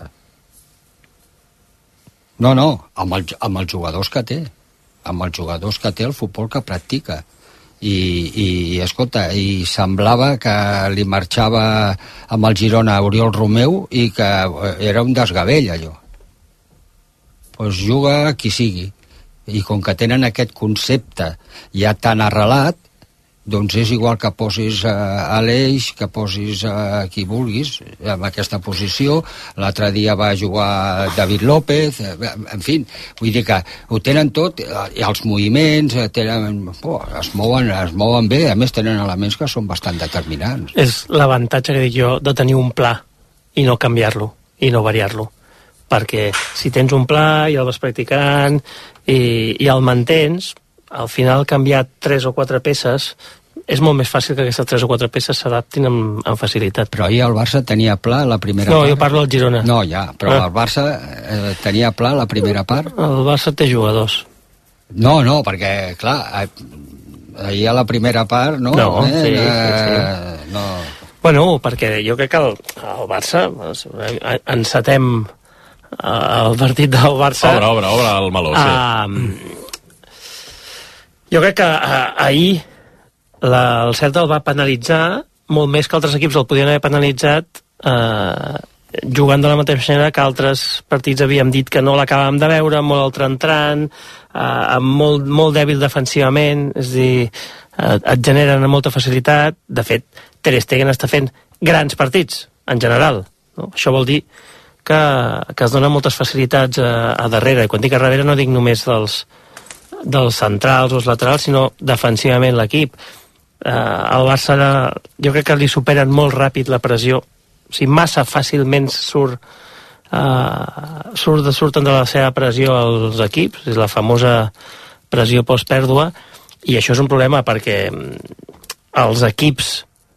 No, no, amb, el, amb els jugadors que té. Amb els jugadors que té, el futbol que practica. I, i escolta, i semblava que li marxava amb el Girona Oriol Romeu i que era un desgavell, allò. Doncs pues juga qui sigui. I com que tenen aquest concepte ja tan arrelat, doncs és igual que posis uh, Aleix, que posis uh, qui vulguis en aquesta posició. L'altre dia va jugar David López, uh, en fi, vull dir que ho tenen tot, uh, i els moviments uh, tenen, oh, es, mouen, es mouen bé, a més tenen elements que són bastant determinants. És l'avantatge que dic jo de tenir un pla i no canviar-lo i no variar-lo, perquè si tens un pla i el vas practicant i, i el mantens, al final canviar tres o quatre peces és molt més fàcil que aquestes tres o quatre peces s'adaptin amb, amb facilitat. Però ahir el Barça tenia pla la primera no, part. No, jo parlo del Girona. No, ja, però ah. el Barça eh, tenia pla la primera part. El Barça té jugadors. No, no, perquè, clar, ahir a la primera part, no? No, eh, sí, eh, sí, sí. No. Bueno, perquè jo crec que el, el Barça, encetem el partit del Barça... Obre, obre, obre el meló, sí. Uh, jo crec que uh, ahir la, el Celta el va penalitzar molt més que altres equips el podien haver penalitzat uh, jugant de la mateixa manera que altres partits havíem dit que no l'acabàvem de veure, molt altreentrant, uh, molt, molt dèbil defensivament, és a dir, uh, et generen amb molta facilitat. De fet, Ter Stegen està fent grans partits, en general. No? Això vol dir que, que es donen moltes facilitats a, a darrere, i quan dic a darrere no dic només dels dels centrals o els laterals, sinó defensivament l'equip. Eh, el Barça, jo crec que li superen molt ràpid la pressió, o sigui, massa fàcilment surt, eh, surt surten de la seva pressió els equips, és la famosa pressió post-pèrdua, i això és un problema perquè els equips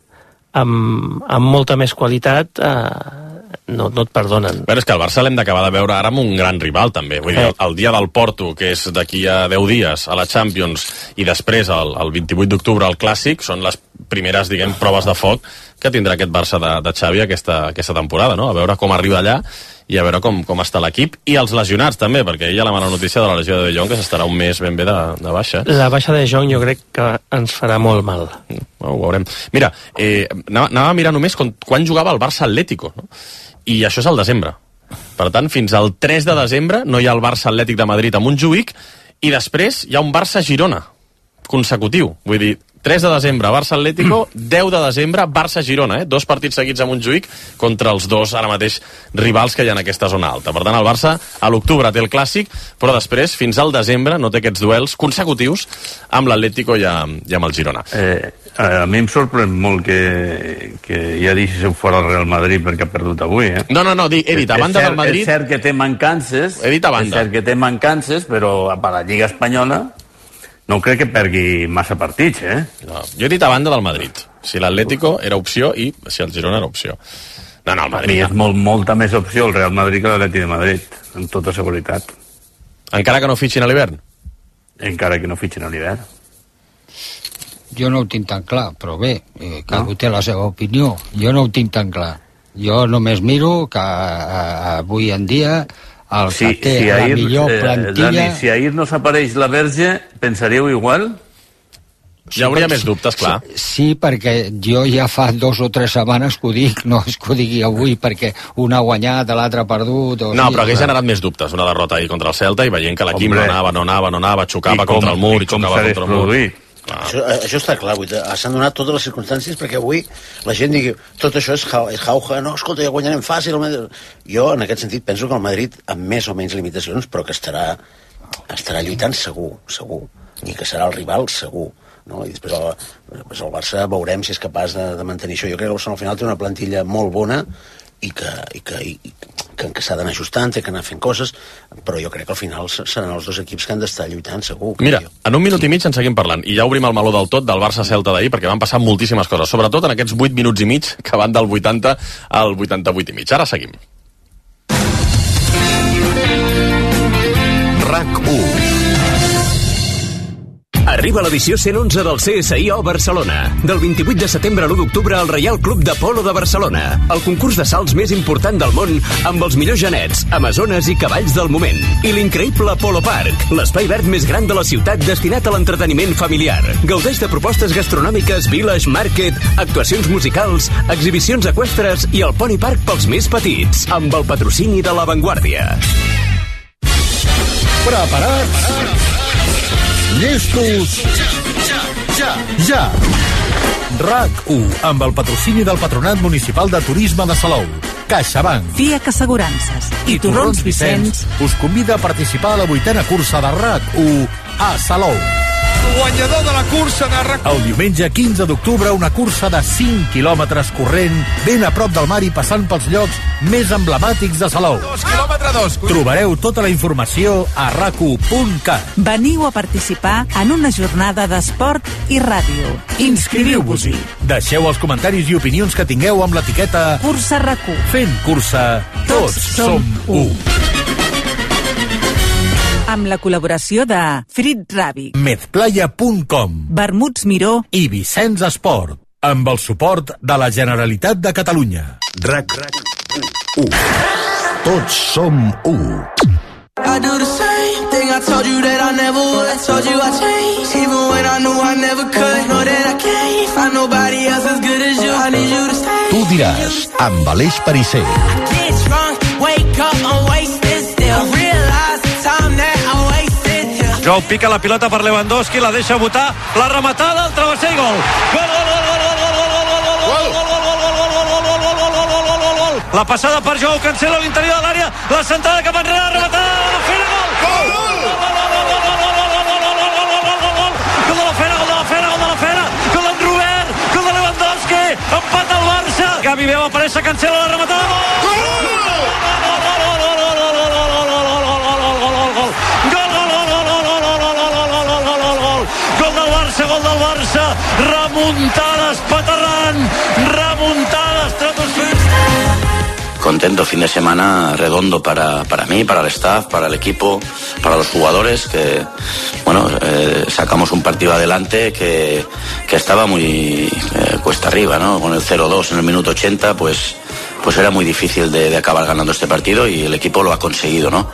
amb, amb molta més qualitat eh, no, no et perdonen. Però és que el Barça l'hem d'acabar de veure ara amb un gran rival, també. Vull dir, el, el dia del Porto, que és d'aquí a deu dies, a la Champions, i després, el, el vint-i-vuit d'octubre, al Clàssic, són les primeres, diguem, proves de foc que tindrà aquest Barça de, de Xavi aquesta, aquesta temporada, no? A veure com arriba allà i a veure com, com està l'equip. I els lesionats, també, perquè hi ha la mala notícia de la lesió de De Jong, que s'estarà un mes ben bé de, de baixa. La baixa de De Jong jo crec que ens farà molt mal. No, ho veurem. Mira, eh, anava, anava a mirar només quan, quan jugava el Barça Atlético, no? I això és al desembre. Per tant, fins al tres de desembre no hi ha el Barça Atlètic de Madrid a Montjuïc, i després hi ha un Barça Girona consecutiu. Vull dir, tres de desembre Barça Atlético, deu de desembre Barça Girona, eh? Dos partits seguits a Montjuïc contra els dos ara mateix rivals que hi ha en aquesta zona alta. Per tant, el Barça a l'octubre té el Clàssic, però després, fins al desembre, no té aquests duels consecutius amb l'Atlético i, i amb el Girona. Eh, a mi em sorprèn molt que, que ja deixéssiu fora el Real Madrid perquè ha perdut avui, eh? No, no, no, he dit, a banda del Madrid... És cert que té mancances, he dit a banda. És cert que té mancances, però per la Lliga Espanyola no crec que pergui massa partits, eh? No, jo he dit a banda del Madrid. Si l'Atlético era opció i si el Girona era opció. No, no, el Madrid... A mi és molt, molta més opció el Real Madrid que l'Atlètic de Madrid, amb tota seguretat. Encara que no fitxin a l'hivern? Encara que no fitxin a l'hivern. Jo no ho tinc tan clar, però bé, eh, cadascú té la seva opinió. Jo no ho tinc tan clar. Jo només miro que eh, avui en dia el si, que té si la ahir, millor plantilla... Eh, Dani, si ahir no s'apareix la Verge, pensaríeu igual? Hi hauria més dubtes, clar. Sí, sí, perquè jo ja fa dos o tres setmanes que ho dic, no és que ho digui avui perquè un ha guanyat, l'altre ha perdut... O no, sí, però hagués generat més dubtes, una derrota ahir contra el Celta i veient que l'equip no anava, no anava, no anava, xocava com, contra el mur i, i xocava contra el mur. Produït? Ah. Això, això està clar, s'han donat totes les circumstàncies perquè avui la gent digui tot això és jauja, no, escolta, ja guanyarem fàcil. Jo, en aquest sentit, penso que el Madrid, amb més o menys limitacions, però que estarà, estarà lluitant segur, segur, i que serà el rival segur. No? I després el, després el Barça veurem si és capaç de, de mantenir això. Jo crec que el Barça al final té una plantilla molt bona i que, i que, i, que, que s'ha d'anar ajustant, té que anar fent coses, però jo crec que al final seran els dos equips que han d'estar lluitant, segur. Mira, en un minut i mig en seguim parlant, i ja obrim el meló del tot del Barça-Celta d'ahir, perquè van passar moltíssimes coses, sobretot en aquests vuit minuts i mig que van del vuitanta al vuitanta-vuit i mig. Ara seguim. RAC u. Arriba l'edició cent onze del C S I O Barcelona. Del vint-i-vuit de setembre a l'u d'octubre al Reial Club de Polo de Barcelona. El concurs de salts més important del món amb els millors genets, amazones i cavalls del moment. I l'increïble Polo Park, l'espai verd més gran de la ciutat destinat a l'entreteniment familiar. Gaudeix de propostes gastronòmiques, village, market, actuacions musicals, exhibicions eqüestres i el Pony Park pels més petits, amb el patrocini de La Vanguardia. Preparats? Llestos? Ja, ja! RAC u, amb el patrocini del Patronat Municipal de Turisme de Salou, CaixaBank, FIAC Assegurances i Torrons Vicenç us convida a participar a la vuitena cursa de RAC u a Salou. Guanyador de la cursa de RAC u. El diumenge quinze d'octubre, una cursa de cinc quilòmetres corrent, ben a prop del mar i passant pels llocs més emblemàtics de Salou. Dos, quilòmetre dos. Trobareu tota la informació a rac u punt cat. Veniu a participar en una jornada d'esport i ràdio. Inscriviu-vos-hi. Deixeu els comentaris i opinions que tingueu amb l'etiqueta Cursa RAC u. Fent cursa, tots, tots som u. Amb la col·laboració de Frit Ràbic, medplaya punt com, Vermuts Miró i Vicenç Esport, amb el suport de la Generalitat de Catalunya. RAC u. Tots som u. I do the same thing I told you that I never would. I told you I changed, even when I knew I never could. Know that I can't find nobody else as good as you. I need you to stay. Tu diràs, amb Aleix Perisser. I get drunk, wake up, I'm wasted still. I realize the time that I wasted here. Jou pica la pilota per Lewandowski, la deixa botar, la rematada, el travesser i gol. Gol, gol, gol, gol, gol, gol, gol, gol, gol, la passada per Joao Cancelo a l'interior de l'àrea, la centrada cap enrere, la rematada, la fera, gol! Gol! Gol de la fera, gol de la fera, gol de la fera, gol d'en Robert, gol de Lewandowski, empat al Barça, Gavi veu aparèixer Cancelo, la rematada, gol! Gol del Barça, gol del Barça, remuntades paterrant, remuntades estratosfèricas. Contento, fin de semana redondo para, para mí, para el staff, para el equipo, para los jugadores, que bueno, eh, sacamos un partido adelante que, que estaba muy eh, cuesta arriba, ¿no? Con el cero dos en el minuto ochenta, pues pues era muy difícil de, de acabar ganando este partido y el equipo lo ha conseguido, ¿no?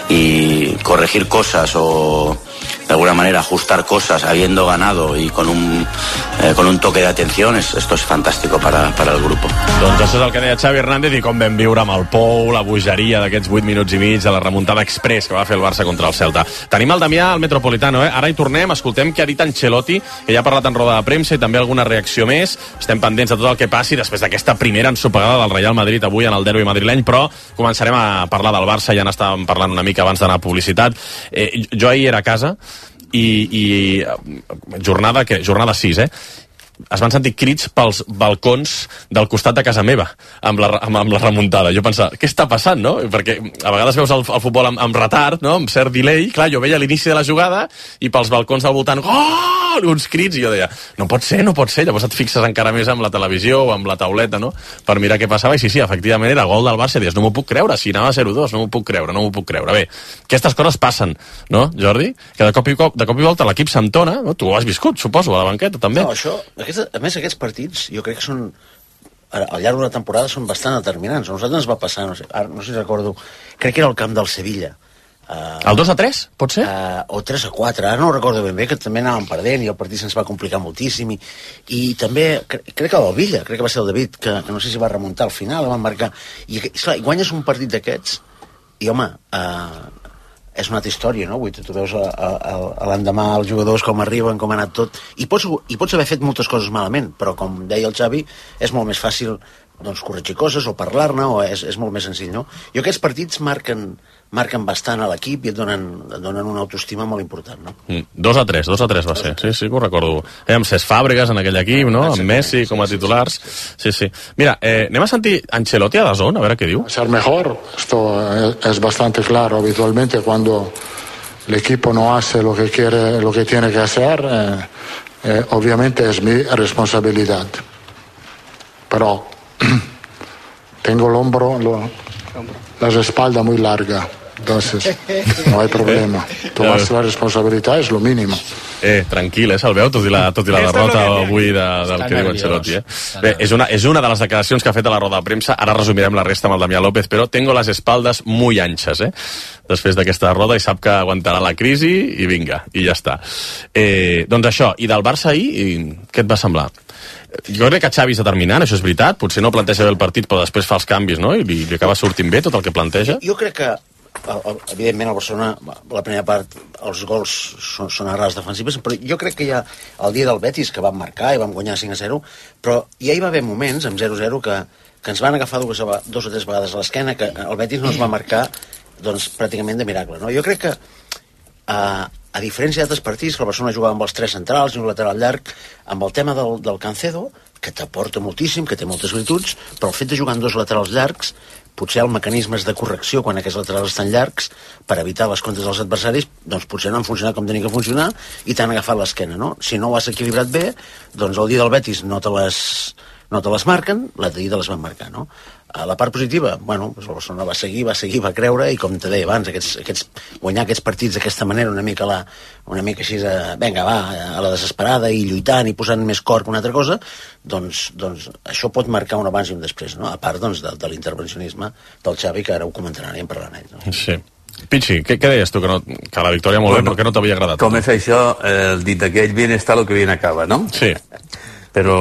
Y corregir cosas o de alguna manera ajustar cosas habiendo ganado y con un, eh, con un toque de atención, es, esto es fantástico para, para el grupo. Doncs això és el que deia Xavi Hernández i com vam viure amb el Pou, la bogeria d'aquests vuit minuts i mig de la remuntada express que va fer el Barça contra el Celta. Tenim el Damià al Metropolitano, eh? Ara hi tornem, escoltem què ha dit Ancelotti, que ja ha parlat en roda de premsa i també alguna reacció més. Estem pendents de tot el que passi després d'aquesta primera ensopegada del Real Madrid avui en el derbi madrileny, però començarem a parlar del Barça, ja n'estàvem parlant una mica abans d'anar a publicitat. Eh, jo ahir era a casa i, i jornada, que, jornada sis, eh? Es van sentir crits pels balcons del costat de casa meva amb la, amb, amb la remuntada. Jo pensava, què està passant, no? Perquè a vegades veus el, el futbol amb, amb retard, no? Amb cert delay. Clar, jo veia l'inici de la jugada i pels balcons del voltant, oh! Uns crits, i jo deia, no pot ser, no pot ser. Llavors et fixes encara més amb la televisió o amb la tauleta, no? Per mirar què passava, i sí, sí, efectivament era gol del Barça, i dius, no m'ho puc creure, si anava a zero dos, no m'ho puc creure, no m'ho puc creure. Bé, aquestes coses passen, no, Jordi? Que de cop i, cop, de cop i volta l'equip s'entona, no? Tu ho has viscut, suposo, a la banqueta també. No, això, aquest, a més, aquests partits, jo crec que són, al llarg d'una temporada, són bastant determinants. A nosaltres ens va passar, no sé, ara, no sé si recordo, crec que era el camp del Sevilla. Uh, el dos a tres, pot ser? Uh, o tres a quatre, ara no ho recordo ben bé, que també anàvem perdent i el partit se'ns va complicar moltíssim, i, i també, cre crec que el Villa, crec que va ser el David, que, que no sé si va remuntar al final, va marcar, i, i clar, guanyes un partit d'aquests, i home, uh, és una altra història, no? Vull dir, tu veus l'endemà els jugadors com arriben, com ha anat tot, i pots, i pots haver fet moltes coses malament, però com deia el Xavi, és molt més fàcil doncs, corregir coses o parlar-ne, o és, és molt més senzill, no? Jo aquests partits marquen, marquen bastant a l'equip i et donen, et donen una autoestima molt important, no? Mm, dos a tres, dos a tres va ser, sí, sí que ho recordo. Eh, amb Cesc Fàbregas en aquell equip, no? Amb Messi com a titulars. Sí, sí. Mira, eh, anem a sentir Ancelotti a DAZN, a veure què diu. Ser mejor, esto es bastante claro. Habitualmente cuando el equipo no hace lo que quiere, lo que tiene que hacer, eh, eh, obviamente es mi responsabilidad. Pero tengo el hombro, lo, la espalda muy larga, entonces no hay problema. Tomar la responsabilitat és lo mínimo. Eh, tranquil, eh, se'l veu, tot i la, tot i la derrota avui de, del que diu Ancelotti. Eh? Bé, és una, és una de les declaracions que ha fet a la roda de premsa. Ara resumirem la resta amb el Damià López, però tengo las espaldas muy anchas, eh? Després d'aquesta roda, i sap que aguantarà la crisi, i vinga, i ja està. Eh, doncs això, i del Barça ahir, i què et va semblar? Jo crec que Xavi és determinant, això és veritat, potser no planteja bé el partit, però després fa els canvis, no? I li, li acaba sortint bé tot el que planteja. Jo, jo crec que evidentment el Barcelona, la primera part, els gols són, són errades defensives, però jo crec que ja el dia del Betis, que vam marcar i vam guanyar cinc a zero, però ja hi va haver moments, amb zero a zero, que, que ens van agafar dues, dos o tres vegades a l'esquena, que el Betis no ens va marcar doncs, pràcticament de miracle. No? Jo crec que, a, a diferència d'altres partits, que el Barcelona jugava amb els tres centrals i un lateral llarg, amb el tema del, del Cancedo, que t'aporta moltíssim, que té moltes virtuts, però el fet de jugar amb dos laterals llargs, potser els mecanismes de correcció quan aquests laterals estan llargs per evitar les contres dels adversaris, doncs potser no han funcionat com tenia que funcionar i t'han agafat l'esquena, no? Si no ho has equilibrat bé, doncs el dia del Betis no te les, no te les marquen, l'altre dia te les van marcar, no? A la part positiva, bueno, doncs el Barcelona va seguir, va seguir, va creure, i com te deia abans, aquests, aquests, guanyar aquests partits d'aquesta manera, una mica, la, una mica així, a, venga, va, a la desesperada, i lluitant, i posant més cor que una altra cosa, doncs, doncs això pot marcar un abans i un després, no? A part, doncs, de, de l'intervencionisme del Xavi, que ara ho comentaran i en parlaran ells, no? Sí. Pichi, què, què deies tu? Que, no, que la victòria molt bueno, bé, però que no t'havia agradat? Com és això, el dit d'aquell, bien està lo que bien acaba, no? Sí. Però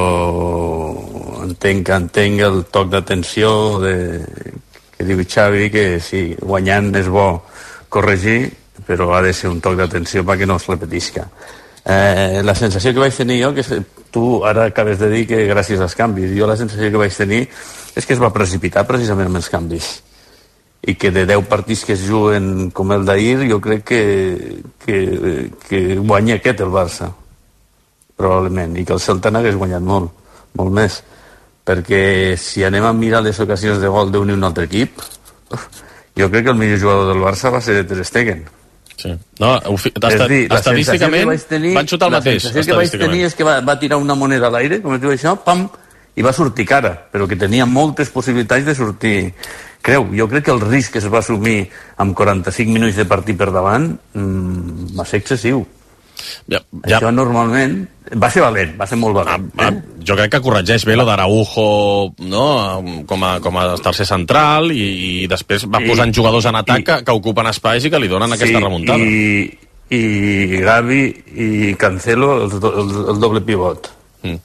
entenc, entenc el toc d'atenció de, que diu Xavi, que sí, guanyant és bo corregir, però ha de ser un toc d'atenció perquè no es repetisca. Eh, la sensació que vaig tenir jo, que tu ara acabes de dir que gràcies als canvis, jo la sensació que vaig tenir és que es va precipitar precisament amb els canvis, i que de deu partits que es juguen com el d'ahir, jo crec que, que, que guanya aquest el Barça, probablement, i que el Celta n'hagués guanyat molt, molt més, perquè si anem a mirar les ocasions de gol d'un i un altre equip, jo crec que el millor jugador del Barça va ser Ter Stegen. Sí. No, estat, dir, estadísticament tenir, van xutar el mateix. La sensació que vaig tenir és que va, va tirar una moneda a l'aire, com es diu això, pam, i va sortir cara, però que tenia moltes possibilitats de sortir creu. Jo crec que el risc que es va assumir amb quaranta-cinc minuts de partit per davant mmm, va ser excessiu. Ja, ja. Això normalment va ser valent, va ser molt valent. Ah, ah, jo crec que corregeix bé lo d'Araujo, no? com, a, com a tercer central, i, i després va posant I, jugadors en atac i, que, que ocupen espais i que li donen sí, aquesta remuntada. I, i Gavi i Cancelo el, el, el doble pivot. Mm.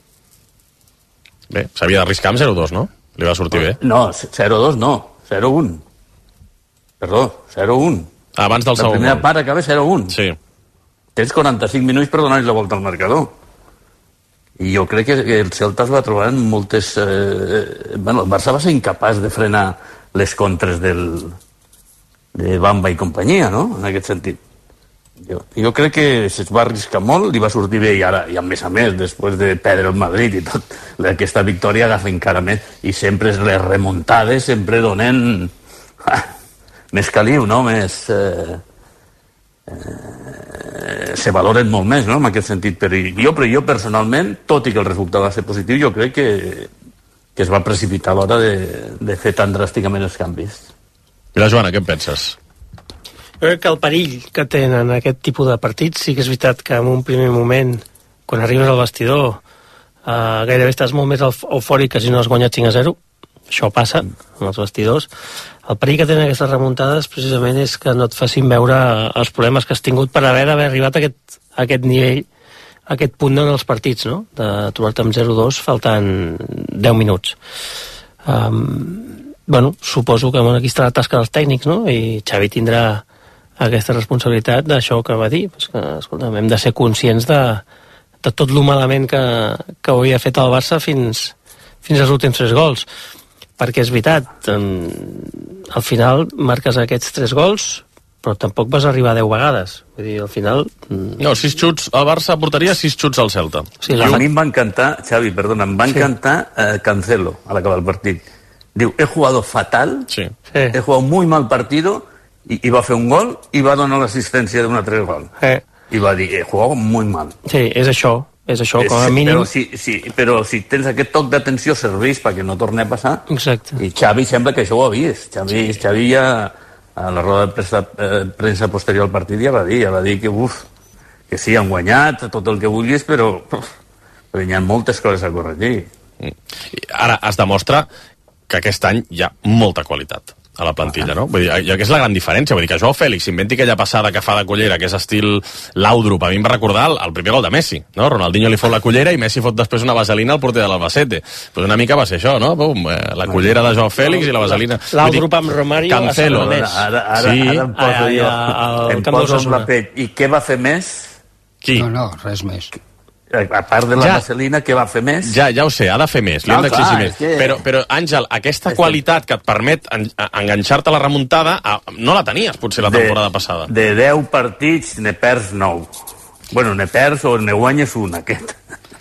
Bé, s'havia d'arriscar amb zero dos, no? Li va sortir bé. No, zero dos no, zero un. Perdó, zero un. Abans del segon. La primera part acaba zero un. Sí. Tens quaranta-cinc minuts per donar-li la volta al marcador. I jo crec que el Celta es va trobar en moltes... Eh, bueno, el Barça va ser incapaç de frenar les contres del, de Bamba i companyia, no?, en aquest sentit. Jo, jo crec que es va arriscar molt, li va sortir bé, i ara, i a més a més, després de perdre el Madrid i tot, aquesta victòria agafa encara més, i sempre les remuntades sempre donen ah, més caliu, no?, més... Eh, Eh, se valoren molt més, no?, en aquest sentit. Però jo, però jo personalment, tot i que el resultat va ser positiu, jo crec que, que es va precipitar a l'hora de, de fer tan dràsticament els canvis. Mira, Joana, què en penses? Jo crec que el perill que tenen aquest tipus de partits, sí que és veritat que en un primer moment, quan arribes al vestidor, eh, gairebé estàs molt més eufòric que si no has guanyat cinc a zero. Això passa en els vestidors. El perill que tenen aquestes remuntades precisament és que no et facin veure els problemes que has tingut per haver d'haver arribat a aquest, a aquest nivell, a aquest punt en els partits, no?, de trobar-te amb zero dos faltant deu minuts. Um, bueno, suposo que bueno, aquí està la tasca dels tècnics, no?, i Xavi tindrà aquesta responsabilitat d'això que va dir, pues que, escolta, hem de ser conscients de, de tot lo malament que, que havia fet el Barça fins, fins als últims tres gols. Perquè és veritat, al final marques aquests tres gols, però tampoc vas arribar a deu vegades. Vull dir, al final... No, sis xuts, el Barça portaria sis xuts al Celta. Sí, la... A mi em va encantar, Xavi, perdona, em va encantar sí. eh, Cancelo, a l'acabar el partit. Diu, he jugado fatal, sí. he jugado muy mal partido, i, i va fer un gol, i va donar l'assistència d'un altre gol. Eh. I va dir, he jugado muy mal. Sí, és això. És això, com a mínim... Però si, si, però si tens aquest toc d'atenció serveix perquè no torni a passar. Exacte. I Xavi sembla que això ho ha vist. Xavi, sí. Xavi ja, a la roda de premsa, eh, premsa posterior al partit, ja va dir, ja va dir que, uf, que sí, han guanyat tot el que vulguis, però, uf, però hi ha moltes coses a corregir. Ara es demostra que aquest any hi ha molta qualitat a la plantilla, no? Vull dir, que és la gran diferència. Vull dir que Joao Fèlix inventi aquella passada que fa de cullera, que és estil Laudrup, a mi em va recordar el, el primer gol de Messi, no? Ronaldinho li fot la cullera i Messi fot després una vaselina al porter de l'Albacete. Pues una mica va ser això, no? Pum, eh, la cullera de Joao Fèlix i la vaselina. Laudrup amb Romario Cancelo. a Ara, ara, sí. ara em poso ah, jo, ah, em poso amb la pell. I què va fer més? Qui? No, no, res més. A part de la ja. vaselina, què va fer més? Ja, ja ho sé, ha de fer més, li no, hem d'exigir clar, més. Que... Però, però, Àngel, aquesta és qualitat que et permet en, enganxar-te a la remuntada, no la tenies, potser, la temporada de, passada. De deu partits, ne perds nou. Bueno, ne perds o ne guanyes un, aquest.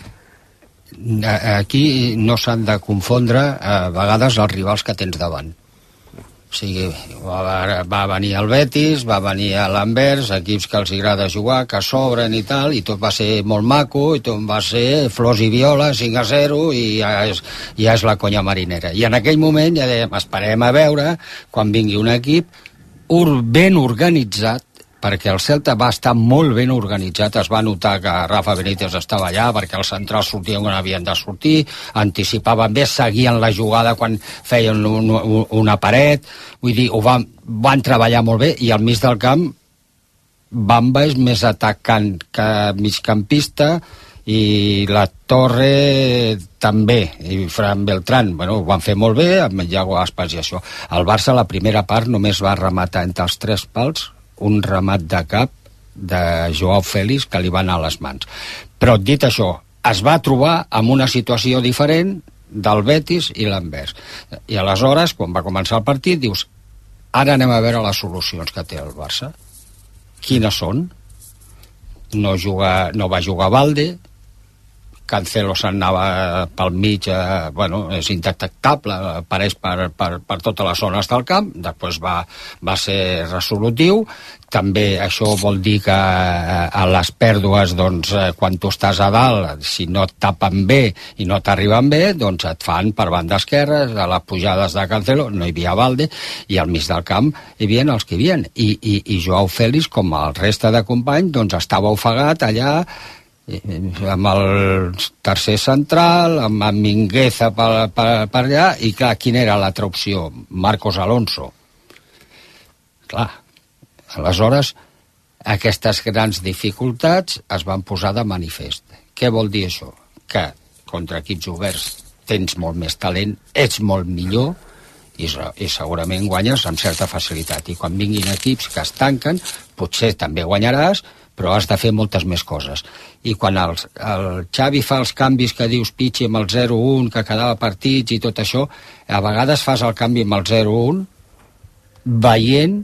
Aquí no s'han de confondre a vegades els rivals que tens davant. O sigui, va, va venir el Betis, va venir l'Anvers, equips que els agrada jugar, que s'obren i tal, i tot va ser molt maco, i tot va ser flors i violes, cinc a zero, i ja és, ja és la conya marinera. I en aquell moment ja dèiem, esperem a veure quan vingui un equip ben organitzat, perquè el Celta va estar molt ben organitzat, es va notar que Rafa Benítez estava allà, perquè els centrals sortien quan havien de sortir, anticipaven bé, seguien la jugada quan feien un, un, una paret, vull dir, ho van, van treballar molt bé, i al mig del camp Bamba és més atacant que migcampista, i la Torre també, i Fran Beltrán, bueno, ho van fer molt bé, amb Iago Aspas i això. El Barça, la primera part, només va rematar entre els tres pals un remat de cap de Joao Fèlix que li va anar a les mans. Però, dit això, es va trobar amb una situació diferent del Betis i l'Anvers. I aleshores, quan va començar el partit, dius, ara anem a veure les solucions que té el Barça. Quines són? No, juga, no va jugar Valde, Cancelo s'anava pel mig, eh, bueno, és indetectable, apareix per, per, per totes les zones del camp, després va, va ser resolutiu. També això vol dir que a les pèrdues, doncs, quan tu estàs a dalt, si no et tapen bé i no t'arriben bé, doncs et fan per banda esquerra, a les pujades de Cancelo, no hi havia Valde, i al mig del camp hi havia els que hi havia. I, i, i Joao Fèlix, com el reste de companys, doncs estava ofegat allà, amb el tercer central, amb, amb Mingueza per, per, per allà, i clar, quina era l'altra opció? Marcos Alonso. Clar, aleshores aquestes grans dificultats es van posar de manifest. Què vol dir això? Que contra equips oberts tens molt més talent, ets molt millor, i, i segurament guanyes amb certa facilitat, i quan vinguin equips que es tanquen, potser també guanyaràs, però has de fer moltes més coses. I quan el, el Xavi fa els canvis que dius Pichi amb el zero un, que quedava partits i tot això, a vegades fas el canvi amb el zero un veient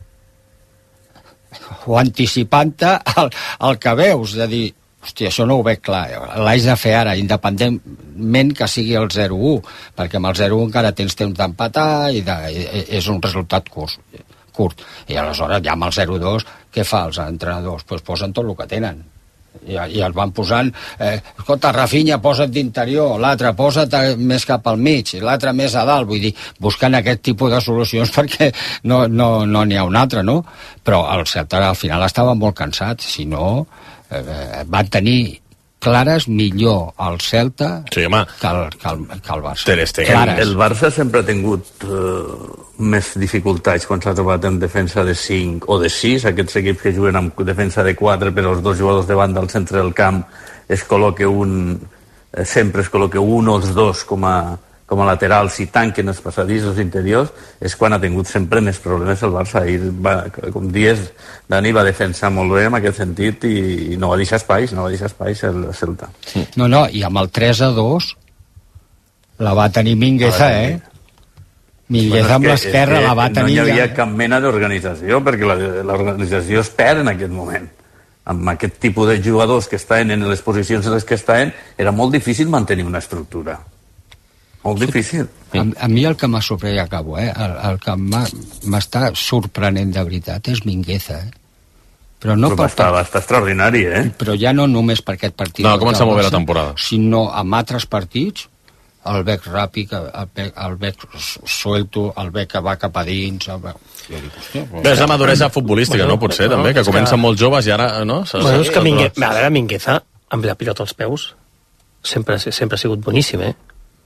o anticipant-te el, el que veus, de dir, hòstia, això no ho veig clar, l'haig de fer ara, independentment que sigui el zero un, perquè amb el zero un encara tens temps d'empatar i, de, i és un resultat curt. curt. I aleshores, ja amb el zero dos, què fa els entrenadors? Pues posen tot el que tenen. I, i els van posant, eh, escolta, Rafinha, posa't d'interior, l'altre, posa't més cap al mig, l'altre més a dalt, vull dir, buscant aquest tipus de solucions perquè no n'hi no, no ha un altre, no? Però el Celta al final estava molt cansat, si no, eh, van tenir clares millor el Celta sí, que, el, que, el, que el Barça. El, el Barça sempre ha tingut uh, més dificultats quan s'ha trobat en defensa de cinc o de sis, aquests equips que juguen amb defensa de quatre, però els dos jugadors davant del centre del camp es col·loca un, eh, sempre es col·loca un o els dos com a, com a laterals i tanquen els passadissos interiors, és quan ha tingut sempre més problemes el Barça. Ahir, va, com dies, Dani va defensar molt bé en aquest sentit i, i no va deixar espais, no va deixar espais el Celta. No, no, i amb el tres a dos la va tenir Mingueza, eh? Mingueza amb l'esquerra la va tenir... No hi havia cap mena d'organització, perquè l'organització es perd en aquest moment. Amb aquest tipus de jugadors que estan en les posicions en les que estan, era molt difícil mantenir una estructura. Molt difícil. A, a mi el que m'ha sorprès, ja acabo, eh? el, el que m'està sorprenent de veritat és Mingueza, eh? Però, no però va, estar, va estar extraordinari, eh? Però ja no només per aquest partit. No, ha començat molt bé la temporada. Sinó amb altres partits, el bec ràpid, el bec, el bec suelto, el bec que va cap a dins... El bec... Jo dic, hòstia, però... Bé, és la maduresa futbolística, bueno, no? Potser, bueno, també, que comencen que... molt joves i ara, no? Bueno, és que Mingueza, a veure, Mingueza, amb la pilota als peus, sempre, sempre ha sigut boníssim, eh? O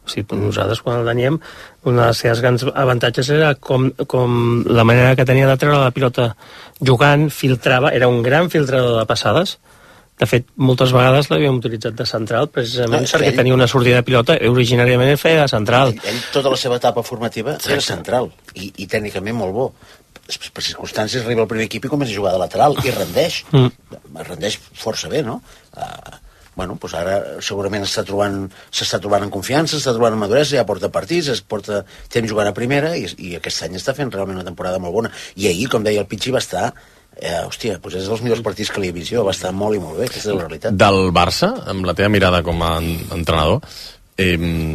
O sigui, nosaltres, quan el teníem, una de les seves grans avantatges era com, com la manera que tenia de treure la pilota jugant, filtrava, era un gran filtrador de passades. De fet, moltes vegades l'havíem utilitzat de central, precisament no, perquè ell... tenia una sortida de pilota, originàriament el feia de central. Ell, ell tota la seva etapa formativa era central, i, i tècnicament molt bo. Per circumstàncies arriba al primer equip i comença a jugar de lateral, i rendeix. Mm. Rendeix força bé, no? Uh, bueno, doncs ara segurament s'està trobant, s'està trobant en confiança, s'està trobant en maduresa, ja porta partits, es porta temps jugant a primera, i, i aquest any està fent realment una temporada molt bona. I ahir, com deia el Pichi, va estar... Eh, hòstia, doncs és dels millors partits que li he vist jo, va estar molt i molt bé, aquesta és la realitat. Del Barça, amb la teva mirada com a entrenador, eh,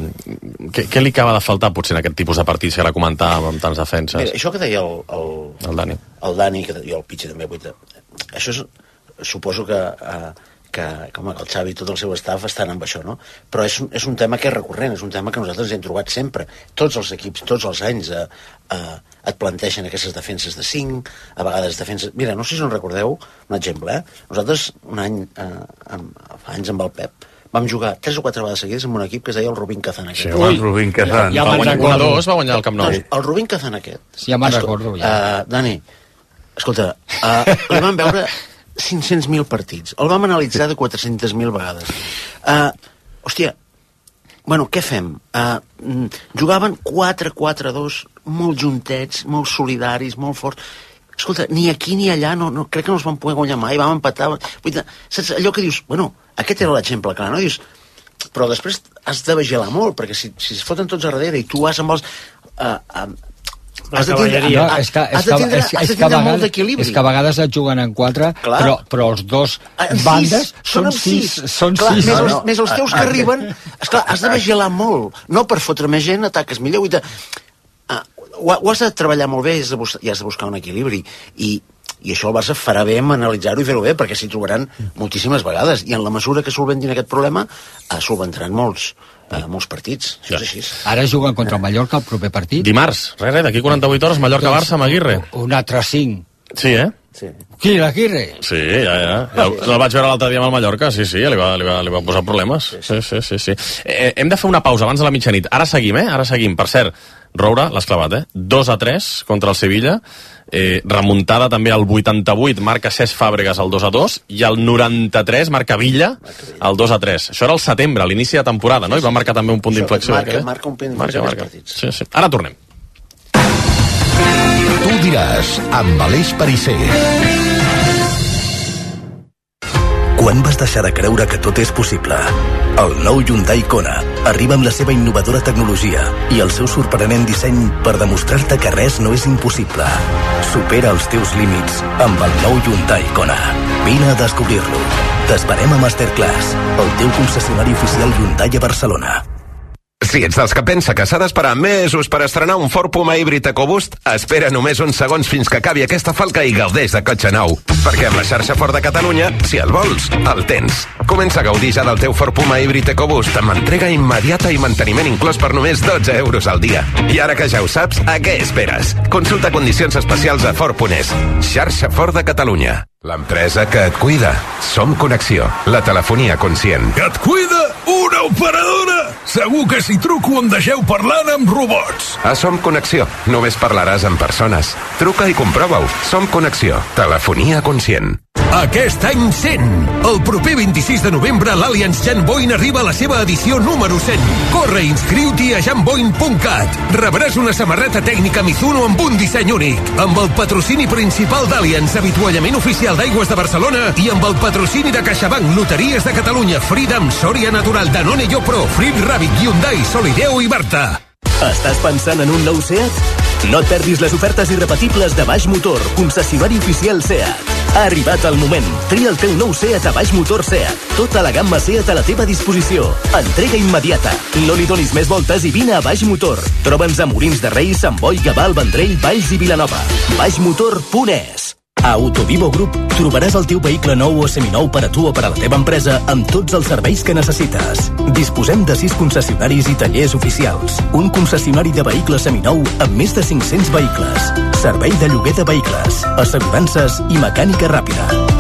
què, què li acaba de faltar potser en aquest tipus de partits que ara comentàvem amb tants defenses? Mira, això que deia el, el, el Dani, el Dani que, i el Pichi també, això és, suposo que, eh, que, que home, el Xavi i tot el seu staff estan amb això, no? Però és, és un tema que és recurrent, és un tema que nosaltres hem trobat sempre, tots els equips, tots els anys, eh, eh, et planteixen aquestes defenses de cinc, a vegades defenses... Mira, no sé si us en recordeu, un exemple, eh? Nosaltres, un any, eh, amb, fa anys amb el Pep, vam jugar tres o quatre vegades seguides amb un equip que es deia el Rubín Kazan aquest. Sí, el Rubín Kazan. Ja, ja va guanyar un a dos, va guanyar el Camp Nou. Doncs el Rubín Kazan aquest... Sí, ja me'n recordo, ja. Uh, Dani, escolta, uh, el vam veure cinc-cents mil partits, el vam analitzar de quatre-centes mil vegades. Uh, hòstia, bueno, què fem? Uh, jugaven quatre quatre dos, molt juntets, molt solidaris, molt forts. Escolta, ni aquí ni allà, no, no, crec que no els van poder guanyar mai, vam empatar. Vull dir, saps allò que dius, bueno, aquest era l'exemple clar, no? Dius, però després has de vigilar molt, perquè si, si es foten tots a darrere i tu vas amb els... Uh, uh, has de tindre, no, és que, és has de tindre, és, és has de que tindre vegades, molt d'equilibri. És que a vegades et juguen en quatre, però, però els dos bandes sis, són sis. Són clar, sis. Més, No, els, no. més els teus que arriben, esclar, has de vigilar molt. No per fotre més gent, ataques millor. I de, uh, ho, ho has de treballar molt bé i has de, bus i has de buscar un equilibri. I, i això el Barça farà bé en analitzar-ho i fer-ho bé, perquè s'hi trobaran moltíssimes vegades. I en la mesura que solventin aquest problema, uh, solventaran molts... Uh, molts partits, això és així. Ara juguen contra el Mallorca el proper partit. Dimarts, res, res, d'aquí quaranta-vuit hores, Mallorca-Barça amb Aguirre. Un altre cinc. Sí, eh? Sí. Qui, l'Aguirre? Sí, ja, ja. ja el vaig veure l'altre dia amb el Mallorca, sí, sí, li va, li va, li va posar problemes. Sí, sí, sí. sí. Eh, hem de fer una pausa abans de la mitjanit. Ara seguim, eh? Ara seguim. Per cert, Roura, l'has clavat, eh? dos a tres contra el Sevilla. Eh, remuntada també al vuitanta-vuit, marca Cesc Fàbregas al dos a dos, i al noranta-tres marca Villa al dos a tres. Això era el setembre, a l'inici de temporada, no? I va marcar també un punt d'inflexió. Marca, marca un punt d'inflexió als partits. Sí, sí. Ara tornem. Tu diràs, amb Aleix Pariser. Quan vas deixar de creure que tot és possible? El nou Hyundai Kona arriba amb la seva innovadora tecnologia i el seu sorprenent disseny per demostrar-te que res no és impossible. Supera els teus límits amb el nou Hyundai Kona. Vine a descobrir-lo. T'esperem a Masterclass, el teu concessionari oficial Hyundai a Barcelona. Si ets dels que pensa que s'ha d'esperar mesos per estrenar un Ford Puma híbrid EcoBoost, espera només uns segons fins que acabi aquesta falca i gaudeix de cotxe nou. Perquè amb la xarxa Ford de Catalunya, si el vols, el tens. Comença a gaudir ja del teu Ford Puma híbrid EcoBoost amb entrega immediata i manteniment inclòs per només dotze euros al dia. I ara que ja ho saps, a què esperes? Consulta condicions especials a Ford punt es. Xarxa Ford de Catalunya. L'empresa que et cuida. Som Connexió, la telefonia conscient. Que et cuida una operadora! Segur que si truco em deixeu parlant amb robots. A Som Connexió només parlaràs amb persones. Truca i comprova-ho. Som Connexió, telefonia conscient. Aquest any cent. El proper vint-i-sis de novembre l'Allianz Jan Boyn arriba a la seva edició número cent. Corre i inscriu-t'hi a jan boyn punt cat. Rebràs una samarreta tècnica Mizuno amb un disseny únic. Amb el patrocini principal d'Allianz, avituallament oficial d'Aigües de Barcelona, i amb el patrocini de CaixaBank, Loteries de Catalunya, Freedom, Soria Natural, Danone Yopro, Frit Rabbit, Hyundai, Solideo i Barta. Estàs pensant en un nou SEAT? No et perdis les ofertes irrepetibles de Baix Motor, concessionari oficial SEAT. Ha arribat el moment. Tria el teu nou SEAT a Baix Motor SEAT. Tota la gamma SEAT a la teva disposició. Entrega immediata. No li donis més voltes i vine a Baix Motor. Troba'ns a Molins de Rei, Sant Boi, Gavà, Vendrell, Valls i Vilanova. baix motor punt es. A Autovivo Group trobaràs el teu vehicle nou o seminou per a tu o per a la teva empresa amb tots els serveis que necessites. Disposem de sis concessionaris i tallers oficials. Un concessionari de vehicles seminou amb més de cinc-cents vehicles. Servei de lloguer de vehicles, assegurances i mecànica ràpida.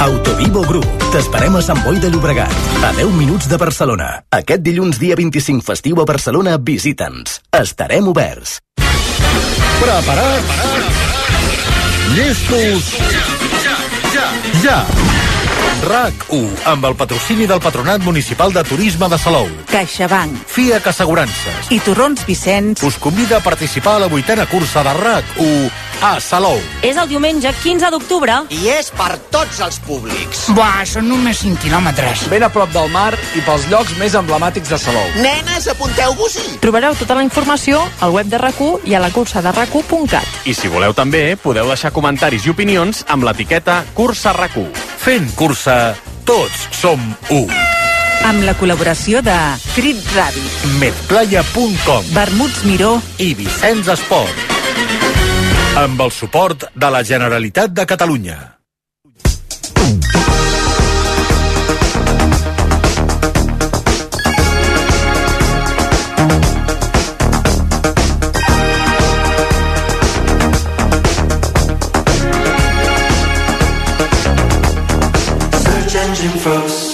Autovivo Group. T'esperem a Sant Boi de Llobregat, a deu minuts de Barcelona. Aquest dilluns dia vint-i-cinc festiu a Barcelona, visita'ns. Estarem oberts. Preparats? Llestos? Ja! Ja! RAC u, amb el patrocini del Patronat Municipal de Turisme de Salou, CaixaBank, FIAC Assegurances i Torrons Vicenç us convida a participar a la vuitena cursa de RAC u a Salou. És el diumenge quinze d'octubre. I és per tots els públics. Buah, són només cinc quilòmetres. Ben a prop del mar i pels llocs més emblemàtics de Salou. Nenes, apunteu-vos-hi. Trobareu tota la informació al web de RAC u i a la cursa de rac u punt cat. I si voleu també, podeu deixar comentaris i opinions amb l'etiqueta Cursa RAC u. Fent cursa, tots som u. Amb la col·laboració de Crit Ràdio, Medplaya punt com, Vermuts Miró i Vicenç Esport. Amb el suport de la Generalitat de Catalunya. Search engine froze.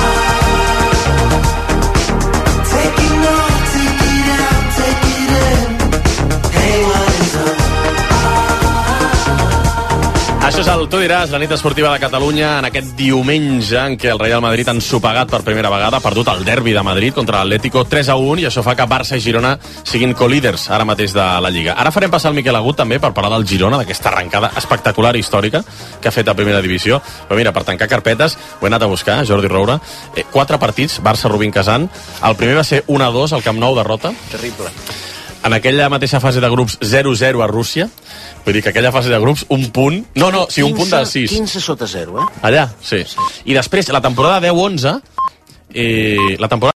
Això és el Tu diràs, la nit esportiva de Catalunya, en aquest diumenge en què el Real Madrid ha ensopegat per primera vegada, ha perdut el derbi de Madrid contra l'Atlético tres a un, i això fa que Barça i Girona siguin colíders ara mateix de la Lliga. Ara farem passar el Miquel Agut també per parlar del Girona, d'aquesta arrencada espectacular i històrica que ha fet a primera divisió. Però mira, per tancar carpetes, ho he anat a buscar, Jordi Roura, eh, quatre partits, Barça-Rubín Kazan. El primer va ser un a dos al Camp Nou, derrota. Terrible. En aquella mateixa fase de grups zero zero a Rússia. Vull dir que aquella fase de grups, un punt... No, no, sí, un punt de sis. quinze sota zero, eh? Allà, sí. I després, la temporada deu onze, eh, la temporada